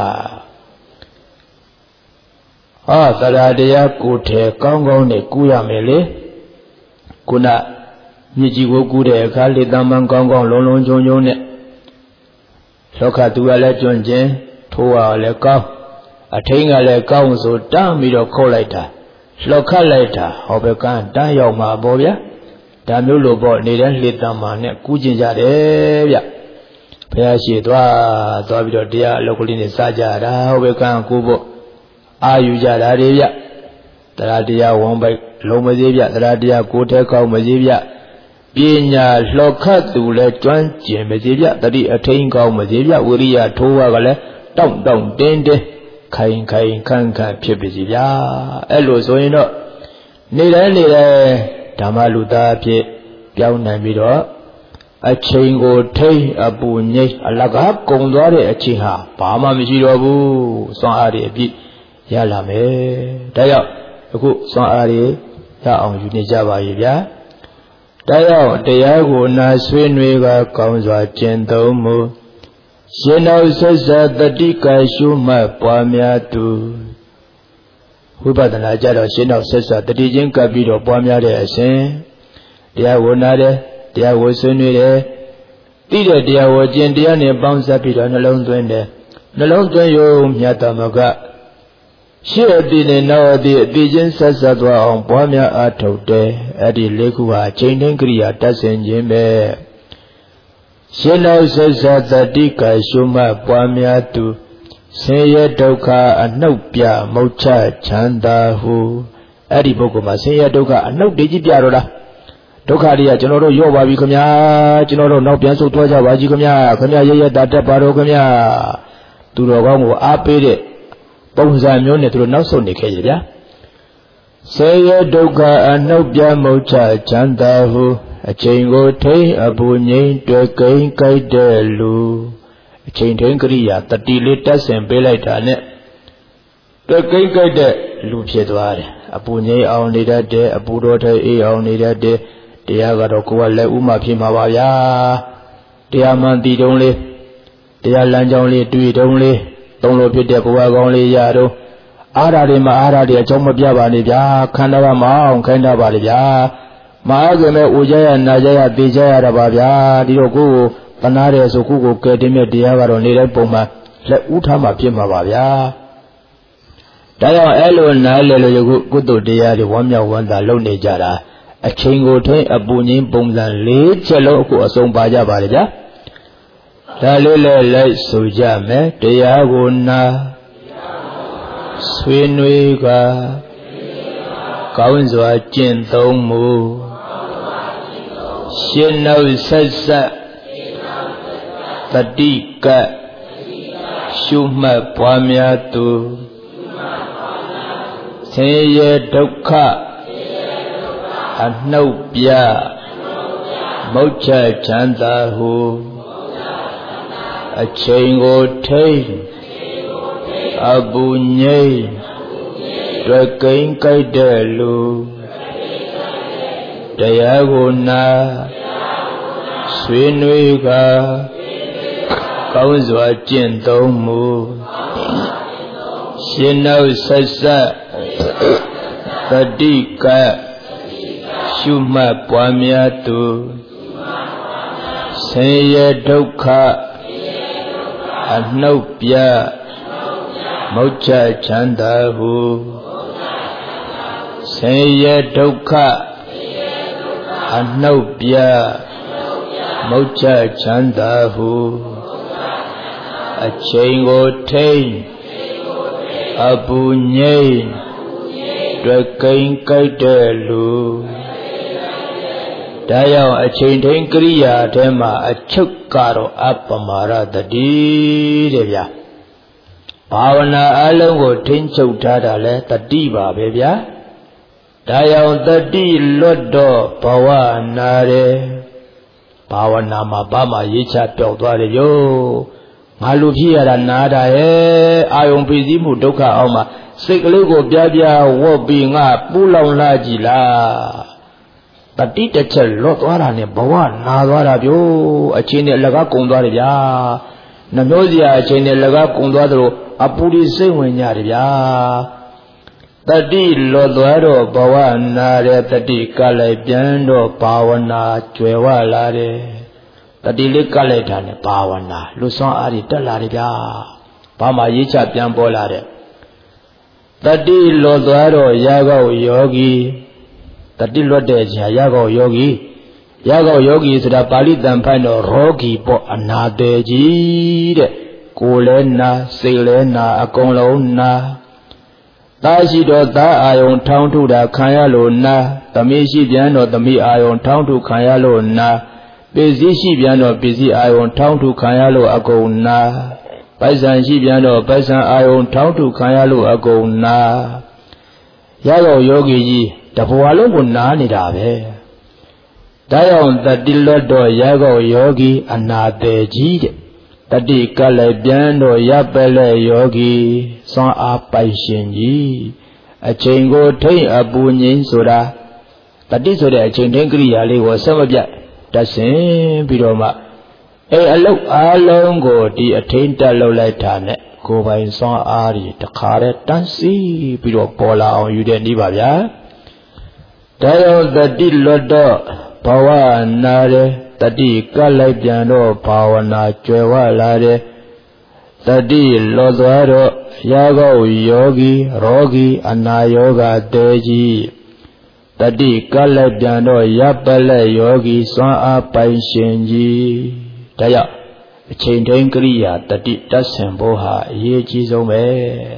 ဟာသရတရားကိုထဲကောင်းကောင်းနဲ့ကူးရမယ်လေခုနမြစ်ကြီးကိုကူးတဲ့အခါလေတမ်းမှန်ကောင်းကောင်းလုံးလုံးချုံချုံနဲ့လောကသူကလည်းကျွန့်ကျင်ထိုးရလည်းကောင်းအထိန်ကလည်းကောင်းဆိုတမ်းပြီးတော့ခေါ်လိုက်တာလောက်ခတ်လိုက်တာဟောဘကန်းတန်းရောက်မှာပေါ့ဗျာဒါမျိုးလိုပေါ့နေတဲ့လှေတံမာနဲ့ကူးကျင်ကြတယ်ဗျဘုရားရှိသွားပြီးတော့တရားအလုပ်ကလေးနဲ့စကြတာဟောဘကန်းကူဖို့အာယူကြတာတွေဗျတရားတရားဝန်ပိုက်လုံးမသေးဗျတရားတရားကိုယ်ထဲကောင်းမသေးဗျပညာလောက်ခတ်သူလဲကျွမ်းကျင်မသေးဗျတတိအထိန်ကောင်းမသေးဗျဝိရိယထိုးဝါကလည်းတောင့်တောင့်တင်းတင်းခိုင်ခိုင်ခန့်ခန့်ဖြစ်ပါစီဗျာအဲ့လိုဆိုရင်တော့နေတိုင်းဓမ္မလူသားဖြစ်ပြောင်းနိုင်ပြီးတော့အချိန်ကိုထိတ်အပူငိမ့်အလကားကုံသွားတဲ့အချိန်ဟာဘာမှမရှိတော့ဘူးစွမ်းအားတွေအပြည့်ရလာမယ်ဒါကြောင့်အခုစွမ်းအားတွေရအောင်ယူနေကြပါရဲ့ဗျာဒါကြောင့်တရားကိုနာဆွေးနွေးကကောင်းစွာကျင့်သုံးမှုရှင်နောက်ဆက်ဆက်တတိကရှုမှတ်ပွားများသူဝိပဿနာကြတော့ရှင်နောက်ဆက်ဆက်တတိချင်းကပ်ပြီးတော့ပွားများတဲ့အစဉ်တရားဝနာတယ်တရားဝဆွေးနွေးတယ်သိတဲ့တရားဝကျင့်တရားနဲ့ပေါင်းစပ်ပြီးတော့နှလုံးသွင်းတယ်နှလုံးသွင်းရုံမြတ်သမကရှေ့အတိနဲ့နောက်အတိချင်းဆက်ဆက်သွားအောင်ပွားများအားထုတ်တယ်အဲ့ဒီလေးခုဟာချိန်တိုင်းကိရိယာတတ်ဆင်ခြင်းပဲရှင်နောက်ဆက်ဆက်တတိကရှုမှတ်ပွားများသူဆင်းရဲဒုက္ခအနှုတ်ပြမုတ်ချချမ်းသာဟုအဲ့ဒီပုဂ္ဂိုလ်မှာဆင်းရဲဒုက္ခအနှုတ်တွေကြီးပြတော့တာဒုက္ခတွေကကျွန်တော်တို့ရော့ပါပြီခင်ဗျာကျွန်တော်တို့နောက်ပြန်ဆုတ်သွားကြပါကြီးခင်ဗျာရရတာတက်ပါတော့ခင်ဗျာသူတော်ကောင်းကိုအားပေးတဲ့ပုံစံမျိုးနဲ့သူတို့နောက်ဆုတ်နေခဲ့ကြဗျာဆင်းရဲဒုက္ခအနှုတ်ပြမုတ်ချချမ်းသာဟုအချိန်ကိုထိန်အပူငိမ့်တွေ့ကိန်းကြိုက်တဲ့လူအချိန်ထိန်ကရိယာတတိလေးတက်ဆင်ပေးလိုက်တာနဲ့တွေ့ကိန်းကြိုက်တဲ့လူဖြစ်သွားတယ်အပူငိမ့်အောင်နေတတ်တယ်အပူတော်ထဲအေးအောင်နေတတ်တယ်တရားကတော့ကိုယ်ကလက်ဥမှဖြစ်မှာပါဗျာတရားမှန်တည်တုံးလေးတရားလမ်းကြောင်းလေးတွေ့တုံးလေးသုံးလို့ဖြစ်တဲ့ဘဝကောင်းလေးရတော့အားဓာတွေမှာအားဓာတွေအကြောင်းမပြပါနဲ့ဗျာခန္ဓာကမအောင်ခိုင်းတာပါလေဗျာမအားခင်မဲ့အိုကြရနာကြရသိကြရတာပါဗျာဒီတော့ကိုယ်ကိုတနာတယ်ဆိုကိုယ်ကိုကယ်တင်မဲ့တရားကတော့နေတိုင်းပုံမှန်လက်ဥထားမှဖြစ်မှာပါဗျာဒါကြောင့်အဲ့လိုနားလေလို့ယခုကုသိုလ်တရားတွေဝမ်းမြောက်ဝမ်းသာလုပ်နေကြတာအချိန်ကိုထိအပူငိမ့်ပုံစံ၄ချက်လုံးအခုအစုံပါကြပါလေဗျာဒါလေးလည်းလိုက်ဆိုကြမယ်တရားကိုနာဆွေးနွေးကကောင်းစွာကျင့်သုံးမှုရှင်းနောက်ဆက်ဆက်တတိကရှုမှတ်ပွားများသူဆင်းရဲဒုက္ခအနှုတ်ပြမုတ်ချချမ်းသာဟုအချိန်ကိုထိန်အပူငိမ့်တွေ့ကိန်းကြိုက်တဲ့လူတရားကိုနာဆွေးနွေးကကောင်းစွာကျင့်သုံးမှုရှင်းနောက်ဆက်ဆက်တတိကရှုမှတ်ပွားများသူဆင်းရဲဒုက္ခအနှုတ်ပြမုတ်ချချမ်းသာဟုဆင်းရဲဒုက္ခအနှုတ်ပြမုတ်ချချမ်းသာဟုအချိန်ကိုထိန်အပူငိမ့်တွေ့ကိန်းကြိုက်တဲ့လူတဒါကြောင့်အချိန်ထိန်ကရိယာထဲမှာအချုပ်ကတော့အပမာရတတိတဲ့ဗျာဘာဝနာအလုံးကိုထိန်းချုပ်ထားတာလဲတတိပါပဲဗျာဒါကြောင့်တတိလွတ်တော့ဘဝနာတယ်ဘာဝနာမှာဘာမှရေးချပျောက်သွားတယ်ဗျငါလူဖြစ်ရတာနားတာရဲ့အာယုံပိစည်းမှုဒုက္ခအောင်မှာစိတ်ကလေးကိုပြားပြားဝတ်ပြီးငါပူလောင်လာကြည်လားတတိတစ်ချက်လွတ်သွားတာနဲ့ဘဝနာသွားတာဗျအချင်းနဲ့လကားကုံသွားတယ်ဗျာနှမျိုးစရာအချင်းနဲ့လကားကုံသွားသလိုအပူဒီစိတ်ဝင်ကြတယ်ဗျာတတိလွတ်သွားတော့ဘဝနာတဲ့တတိကလည်းပြန်တော့ဘာဝနာကျွယ်ဝလာတယ်တတိလေးကလိုက်တာနဲ့ဘာဝနာလူစွမ်းအားတွေတက်လာတယ်ဗျာဘာမှရေးချပြန်ပေါ်လာတဲ့တတိလွတ်သွားတော့ရာဂောယောဂီတတိလွတ်တဲ့အချိန်ရာဂောယောဂီဆိုတာပါဠိတန်ဖိုက်တော့ရောဂီပေါ့အနာသေးကြီးတဲ့ကိုယ်လည်းနာစိတ်လည်းနာအကုန်လုံးနာသားရှိတော့သားအာယုံထောင်းထုတာခံရလို့နာသမီးရှိပြန်တော့သမီးအာယုံထောင်းထုခံရလို့နာပစ္စည်းရှိပြန်တော့ပစ္စည်းအာယုံထောင်းထုခံရလို့အကုန်နာပိုက်ဆံရှိပြန်တော့ပိုက်ဆံအာယုံထောင်းထုခံရလို့အကုန်နာရတော့ယောဂီကြီးတဘဝလုံးကိုနားနေတာပဲဒါကြောင့်တတိလွတ်တော့ရတော့ယောဂီအနာသေးကြီးတဲ့တတိကလည်းပြန်တော့ရပ်ပလဲယောဂီစွမ်းအားပိုင်ရှင်ကြီးအချိန်ကိုထိမ့်အပူငိမ့်ဆိုတာတတိဆိုတဲ့အချိန်ထိန်ကိရိယာလေးကိုဆက်မပြတ်တဆင်ပြီးတော့မှအလုတ်အားလုံးကိုဒီအထိန်တက်လုပ်လိုက်တာနဲ့ကိုယ်ပိုင်စွမ်းအားတွေတခါတည်းတန်းစီပြီးတော့ပေါ်လာအောင်ယူတဲ့နည်းပါဗျာဒါကြောင့်တတိလွတ်တော့ဘဝနာတယ်တတိကလိုက်ပြန်တော့ဘာဝနာကျွယ်ဝလာတယ်တတိလွတ်သွားတော့ရာဂောယောဂီရောဂီအနာယောဂတေကြီးတတိကလည်းပြန်တော့ရပ်ပလက်ယောဂီစွမ်းအားပိုင်ရှင်ကြီးဒါကြောင့်အချိန်ထိန်ကရိယာတတိတတ်ဆင်ဖို့ဟာအရေးကြီးဆုံးပဲ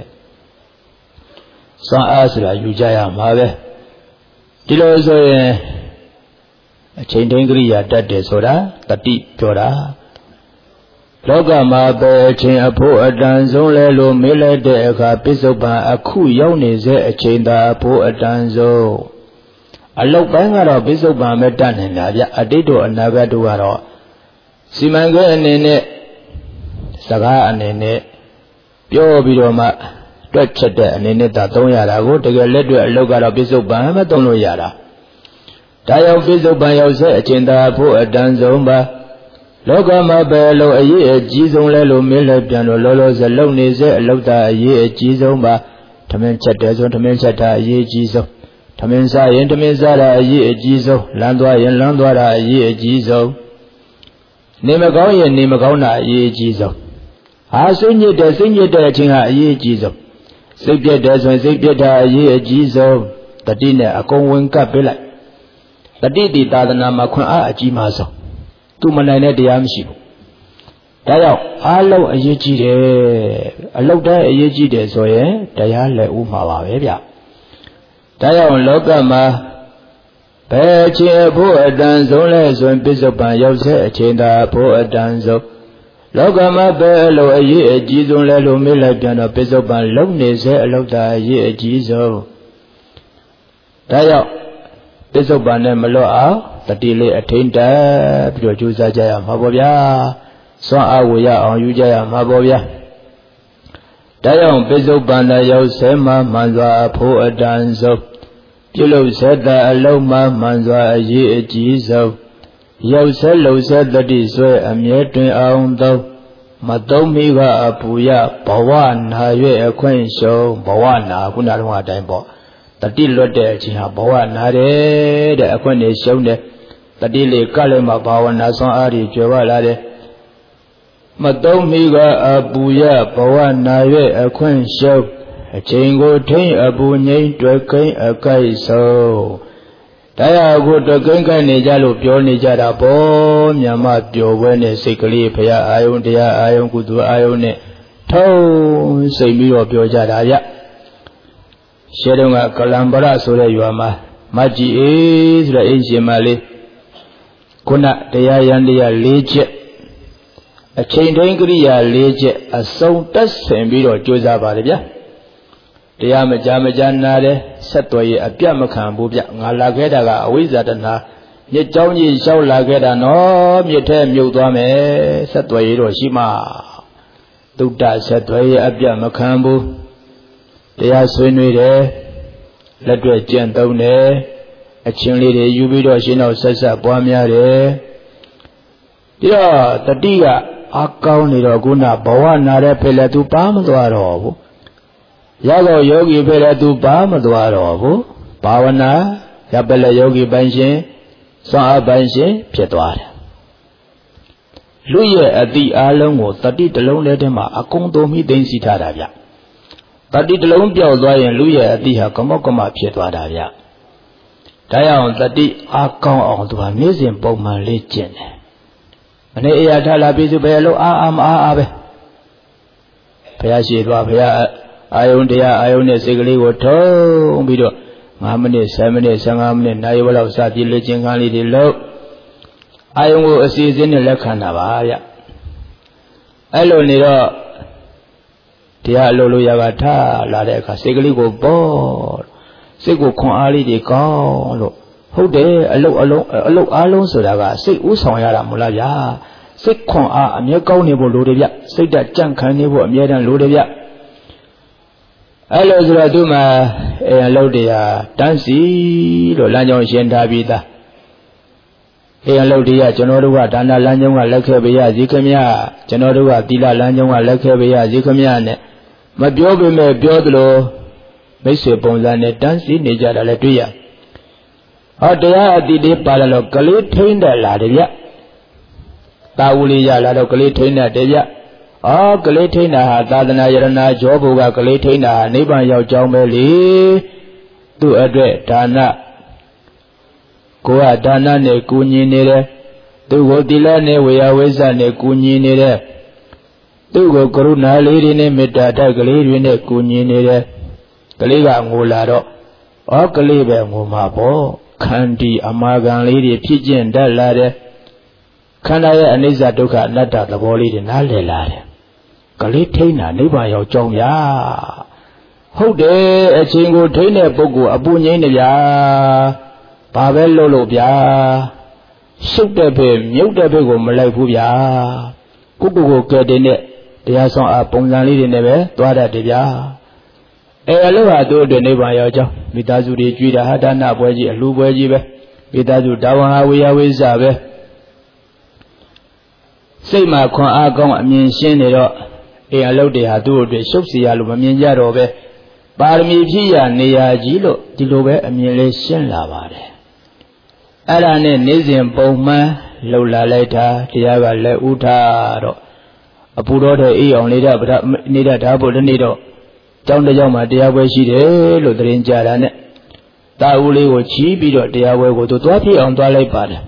စွမ်းအားဆိုတာယူကြရမှာပဲဒီလိုဆိုရင်အချိန်ထိန်ကရိယာတတ်တယ်ဆိုတာတတိပြောတာလောကမှာပဲအချိန်အဖို့အတန်ဆုံးလဲလို့မေးလိုက်တဲ့အခါပစ္စုပန်အခုရောက်နေစေအချိန်သာအဖို့အတန်ဆုံးအလောက်ပိုင်းကတော့ပစ္စုပန်ပဲတတ်နေတာဗျအတိတ်တို့အနာဂတ်တို့ကတော့စီမံကိန်းအနေနဲ့စကားအနေနဲ့ပြောပြီးတော့မှတွက်ချက်တဲ့အနေနဲ့သာသုံးရတာကိုတကယ်လက်တွေ့အလောက်ကတော့ပစ္စုပန်မသုံးလို့ရတာဒါကြောင့်ပစ္စုပန်ရောက်စေအချိန်သာဖို့အတန်ဆုံးပါလောကမှာပဲလို့အရေးအကြီးဆုံးလဲလို့မင်းလည်းပြန်လို့လောလောဆယ်လုံနေစေအလောက်သာအရေးအကြီးဆုံးပါထမင်းချက်တယ်ဆိုထမင်းချက်တာအရေးအကြီးဆုံးထမင်းစားရင်ထမင်းစားတာအရေးအကြီးဆုံးလမ်းသွားရင်လမ်းသွားတာအရေးအကြီးဆုံးနေမကောင်းရင်နေမကောင်းတာအရေးအကြီးဆုံးဟာစိတ်ညစ်တဲ့အချိန်ဟာအရေးအကြီးဆုံးစိတ်ပြတ်တယ်ဆိုရင်စိတ်ပြတ်တာအရေးအကြီးဆုံးတတိနဲ့အကုန်ဝင်ကပ်ပေးလိုက်တတိတိသာသနာမှာခွန်အားအကြီးမားဆုံးသူမနိုင်တဲ့တရားမရှိဘူးဒါကြောင့်အားလုံးအရေးကြီးတယ်အလောက်တည်းအရေးကြီးတယ်ဆိုရင်တရားလည်းဥမှာပါပဲဗျဒါကြောင့်လောကမှာဘယ်အချိန်အဖို့အတန်ဆုံးလဲဆိုရင်ပစ္စုပန်ရောက်တဲ့အချိန်သာအဖို့အတန်ဆုံးလောကမှာဘယ်အလိုအရေးအကြီးဆုံးလဲလို့မေးလိုက်ပြန်တော့ပစ္စုပန်လုံနေစေအလောက်သာအရေးအကြီးဆုံးဒါကြောင့်ပစ္စုပန်နဲ့မလွတ်အောင်တတိလေးအထိန်တက်ပြီးတော့ကြိုးစားကြရမှာပေါ့ဗျာစွမ်းအားဝေရအောင်ယူကြရမှာပေါ့ဗျာဒါကြောင့်ပစ္စုပန်နဲ့ရောက်ဆဲမှာမှန်စွာအဖို့အတန်ဆုံးပြုလုပ်ဆက်တဲ့အလုံးမှာမှန်စွာအရေးအကြီးဆုံးရောက်ဆက်လုံဆက်တတိဆွဲအမြဲတွင်အောင်သောမသုံးမိကအပူရဘဝနာ၍အခွင့်ရှုံးဘဝနာခုနကတော့အတိုင်းပေါ့တတိလွတ်တဲ့အချိန်ဟာဘဝနာတယ်တဲ့အခွင့်နေရှုံးတယ်တတိလေးကလည်းမှဘာဝနာဆွမ်းအားကြီးကျွယ်ဝလာတယ်မသုံးမိကအပူရဘဝနာ၍အခွင့်ရှုံးအချိန်ကိုထိမ့်အပူငိမ့်တွေ့ကိန်းအကိုက်ဆုံးတရားကိုတွေ့ကိန်းကိုက်နေကြလို့ပြောနေကြတာပေါ့မြတ်မပျော်ပွဲနဲ့စိတ်ကလေးဘုရားအာယုန်တရားအာယုန်ကုသိုလ်အာယုန်နဲ့ထုံးစိတ်ပြီးတော့ပြောကြတာဗျရှေးတုန်းကကလံပရဆိုတဲ့ရွာမှာမတ်ကြီးအေးဆိုတဲ့အိမ်ရှင်မလေး kuna daya yandiya leche a chain dangriya leche a sound test and video joza barabia daya majanare satway a piamakambu nalageda awizadana ye johnny show lageda no mute mutame satway shima Duda satway a piamakambu daya swinwide let me gentone a chinley you video she now says a boamia dear the diga account guna bawana repele to Pamadwaro Yago yogi pele to Pamadwaro Pavana Yapela yogi banshin Sa banshin Pietwar Luye at the Alongo 30 the lone let him a condo me then sitaravia 30 the lone Piao and Luye at the Hakamokoma Pietwaravia Dion 30 account on to a missing Bowman legend. And I tell a busy bellow, Abe Payashi, I own the Ione Sigli or Tom Bido, Mamani, Samani, Sangamani, Naival of Sati Legend, only the low. I own a season in Lacanavaya. Hello, Niro, Tia Lulu Yagata, Ladeka, Sigli go board. Sigo con ali de con ho de alone so da sick usong yara mulaya sick con a mye kaung ni bo lo de bya sick da jang khan ni bo amye dan lo de bya alo so da tu ma lo de ya tan si lo lan jaung shin tha pi da lo de ya chano do ga dana lan jaung ga lak khe pe ya ji khmya chano do ga tila lan jaung ga lak khe pe ya ji khmya ne ma pyo pe me pyo tlo Mese Ponzane dansi Nijara Latuya. Otea did parallel Kali train the Ladia Taulia Lado Kali trainer Deya. Oh, Kali trainer, Tadana Yarana, Jobuga Kali trainer, Niban Yao Jomeli to address Dana Goa Dana Ne Kuni Nere, to go Dilane, we are with Ne Kuni Nere, to go Corona Lady Meta Tagali Ne Kuni Nere. Kaliga ngularo o kalibe nguma bo khandi amagan li de phijin dat la de khanda ye anisa dukha anatta thabo li de na le la de kali thaina nibbaan yaw chong yaဟုတ်တယ်အချင်းကိုထိန်းတဲ့ပုဂ္ဂိုလ်အပူငိမ့်နေဗျာဘာပဲလုပ်လို့ဗျာရှုပ်တဲ့ဖေမြုပ်တဲ့ဖေကိုမလိုက်ဘူးဗျာကုက္ကိုကဲတဲ့နဲ့တရားဆောင်အပုံစံလေးတွေနဲ့ပဲသွားတတ်တယ်ဗျာအလောဟာတို့တွေနိဗ္ဗာန်ရောက်ကြောင်းမိသားစုတွေကြွေးတာဟာဒါနပွဲကြီးအလှပွဲကြီးပဲမိသားစုတာဝန်ဟာဝေယဝိဇ္ဇပဲစိတ်မှာခွန်အားကောင်းအမြင်ရှင်းနေတော့အလုပ်တွေဟာတို့တွေရှုပ်စီရလို့မမြင်ကြတော့ပဲပါရမီဖြည့်ရနေရကြီးလို့ဒီလိုပဲအမြင်လေးရှင်းလာပါတယ်အဲ့ဒါနဲ့နေ့စဉ်ပုံမှန်လှုပ်လာလိုက်တာတရားကလည်းဥထားတော့အပူတော်တဲ့အေးအောင်လေးတဲ့နေတဲ့ဓာတ်ဖို့တနေ့တော့ကျောင်းတစ်ကျောင်းမှာတရားပွဲရှိတယ်လို့သတင်းကြတာနဲ့တာဦးလေးကိုချီးပြီးတော့တရားပွဲကိုသူသွားပြည့်အောင်သွားလိုက်ပါတယ်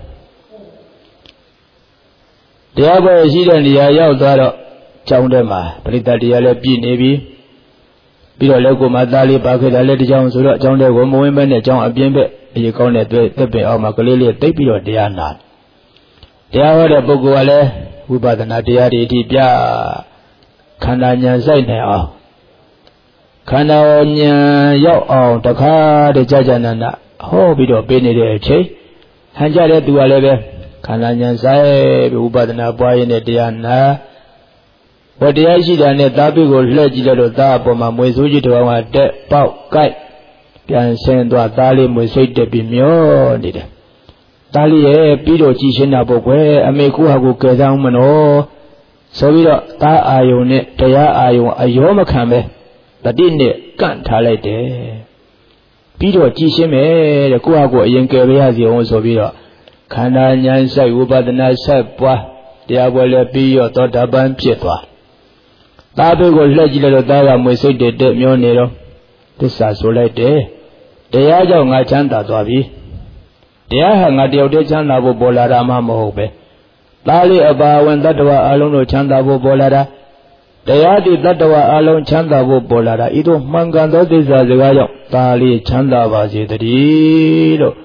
တရားပွဲရှိတဲ့နေရာရောက်သွားတော့ကျောင်းထဲမှာပရိသတ်တရားလည်းပြည့်နေပြီပြီးတော့လည်းကိုမသားလေးပါခဲ့တာလည်းတကြောင်ဆိုတော့ကျောင်းထဲကိုမဝင်ဘဲနဲ့ကျောင်းအပြင်းပဲအရေကောင်းတဲ့တွေ့သက်ပင်အောင်မှာကလေးလေးတိတ်ပြီးတော့တရားနာတရားဟောတဲ့ပုဂ္ဂိုလ်ကလည်းဝိပဿနာတရားတွေအထိပြခန္ဓာဉာဏ်စိုက်နေအောင်ခန္ဓာဉာဏ်ရောက်အောင်တခါတည်းကြာကြာနာနာဟောပြီးတော့ပေးနေတဲ့အချိန်ဟန်ကြတဲ့သူကလည်းပဲခန္ဓာဉာဏ်စိုက်ပြီးဥပဒနာပွားရင်းနဲ့တရားနာဝတရားရှိတာနဲ့သားပိကိုလှည့်ကြည့်လို့သားအပေါ်မှာမွေဆိုးကြီးတစ်ကောင်ကတက်ပေါက်ကိုက်ပြန်ဆင်းသွားသားလေးမွေစိတ်တက်ပြီးမျောနေတယ်သားလေးရဲ့ပြီးတော့ကြည်ရှင်းတာပေါ့ကွယ်အမေကိုဟာကိုကယ်ဆောင်မနော်ဆိုပြီးတော့သားအာယုံနဲ့တရားအာယုံအယောမခံပဲတတိနဲ့ကန့်ထားလိုက်တယ်ပြီးတော့ကြည်ရှင်းမယ်တဲ့ကိုယ့်ဟာကိုယ်အရင်ကယ်ပြရစီအောင်ဆိုပြီးတော့ခန္ဓာဉာဏ်စိုက်ဝိပဿနာဆက်ပွားတရားပွဲလည်းပြီးရောသောတာပန်ဖြစ်သွားသားတို့ကိုလှည့်ကြည့်လို့သားကမွေစိတ်တက်မျောနေတော့သစ္စာဆိုလိုက်တယ်တရားကြောင့်ငါချမ်းသာသွားပြီတရားဟာငါတယောက်တည်းချမ်းသာဖို့ပေါ်လာတာမှမဟုတ်ပဲသားလေးအပါဝင်တတ္တဝအလုံးတို့ချမ်းသာဖို့ပေါ်လာတာတရားတိတတ္တဝအလုံးချမ်းသာဖို့ပေါ်လာတာဤသို့မှန်ကန်သောသစ္စာစကားကြောင့်သားလေးချမ်းသာပါစေတည်းလို့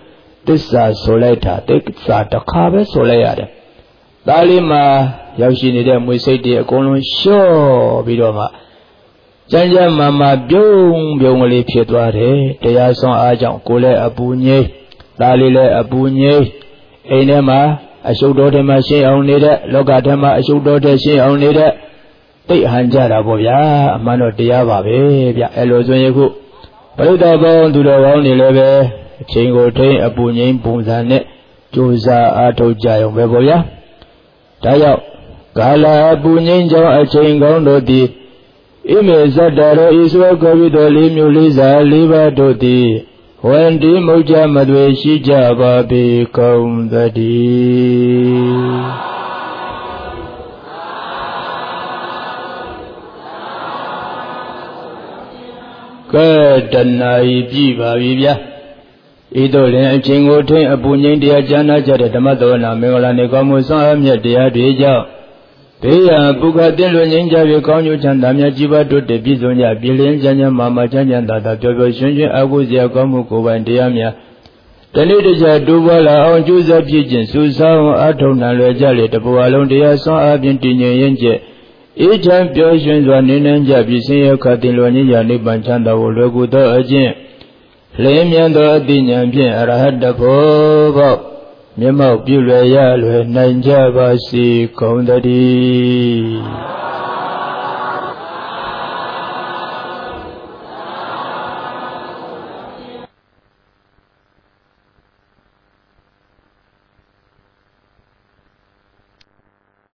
သစ္စာဆိုလိုက်တာသစ္စာတစ်ခါပဲဆိုလိုက်ရတယ်ဒါလေးမှာရောက်ရှိနေတဲ့မွေစိတ်တွေအကုန်လုံးလျှော့ပြီးတော့မှကျမ်းကျမ်းမာပြုံးကလေးဖြစ်သွားတယ်တရားဆုံးအားကြောင့်ကိုယ်လည်းအပူငြိမ်းဒါလေးလည်းအပူငြိမ်းအိမ်ထဲမှာအရှုပ်တော်ထဲမှာရှင်းအောင်နေတဲ့လောကထဲမှာအရှုပ်တော်ထဲရှင်းအောင်နေတဲ့သိဟန်ကြတာပေါ့ဗျာအမှန်တော့တရားပါပဲဗျအဲ့လိုဆိုရင်ခုပရိသတ်ပေါင်းသူတော်ကောင်းတွေလည်းပဲအချိန်ကိုထိန်အပူငြိမ်းပုံစံနဲ့ကြိုးစားအားထုတ်ကြရုံပဲပေါ့ဗျာဒါကြောင့်ကာလအပူငြိမ်းကြောင့်အချိန်ကောင်းတို့သည်ဣမေဇတ္တရောဤစွဲကောပြီးတော်လေးမျိုးလေးစားလေးပါးတို့သည်ဝန္တိမုတ်ကြမသွေရှိကြပါပေကုန်သတည်းကဲတဏှာဤပြပါပြီဗျာဤသို့လည်းအချိန်ကိုထိန်အပူငြိမ်းတရားကြားနာကြတဲ့ဓမ္မသောနာမင်္ဂလာနေကောင်းမှုဆောင်အမြတ်တရားတွေကြောင့်ဘေးရန်ပုခတင်လွင်ငြိမ်းကြပြီကောင်းကျိုးချမ်းသာမြတ်ကြီးပါတို့တည်ပြည့်စုံကြပြည်လင်းချမ်းချမ်းမာချမ်းချမ်းသာသာပျော်ပျော်ရွှင်ရွှင်အကုစရာကောင်းမှုကိုယ်ပိုင်တရားများတနေ့တခြားတိုးပွားလာအောင်ကြိုးစားပြည့်ကျင့်စူးစောင်းအထောက်နှံလွယ်ကြလေတဘဝလုံးတရားဆောင်အပြင်တည်ငြိမ်ရင်ကျအေးချမ်းပျော်ရွှင်စွာနေနိုင်ကြပြီဆင်းရဲခတ်တင်လွန်ကြီးရာနိဗ္ဗာန်ချမ်းသာကိုလွယ်ကူသောအကျင့်လင်းမြန်သောအသိဉာဏ်ဖြင့်အရဟတဘောပေါက်မျက်မှောက်ပြုလွယ်ရလွယ်နိုင်ကြပါစေကုန်သတည်း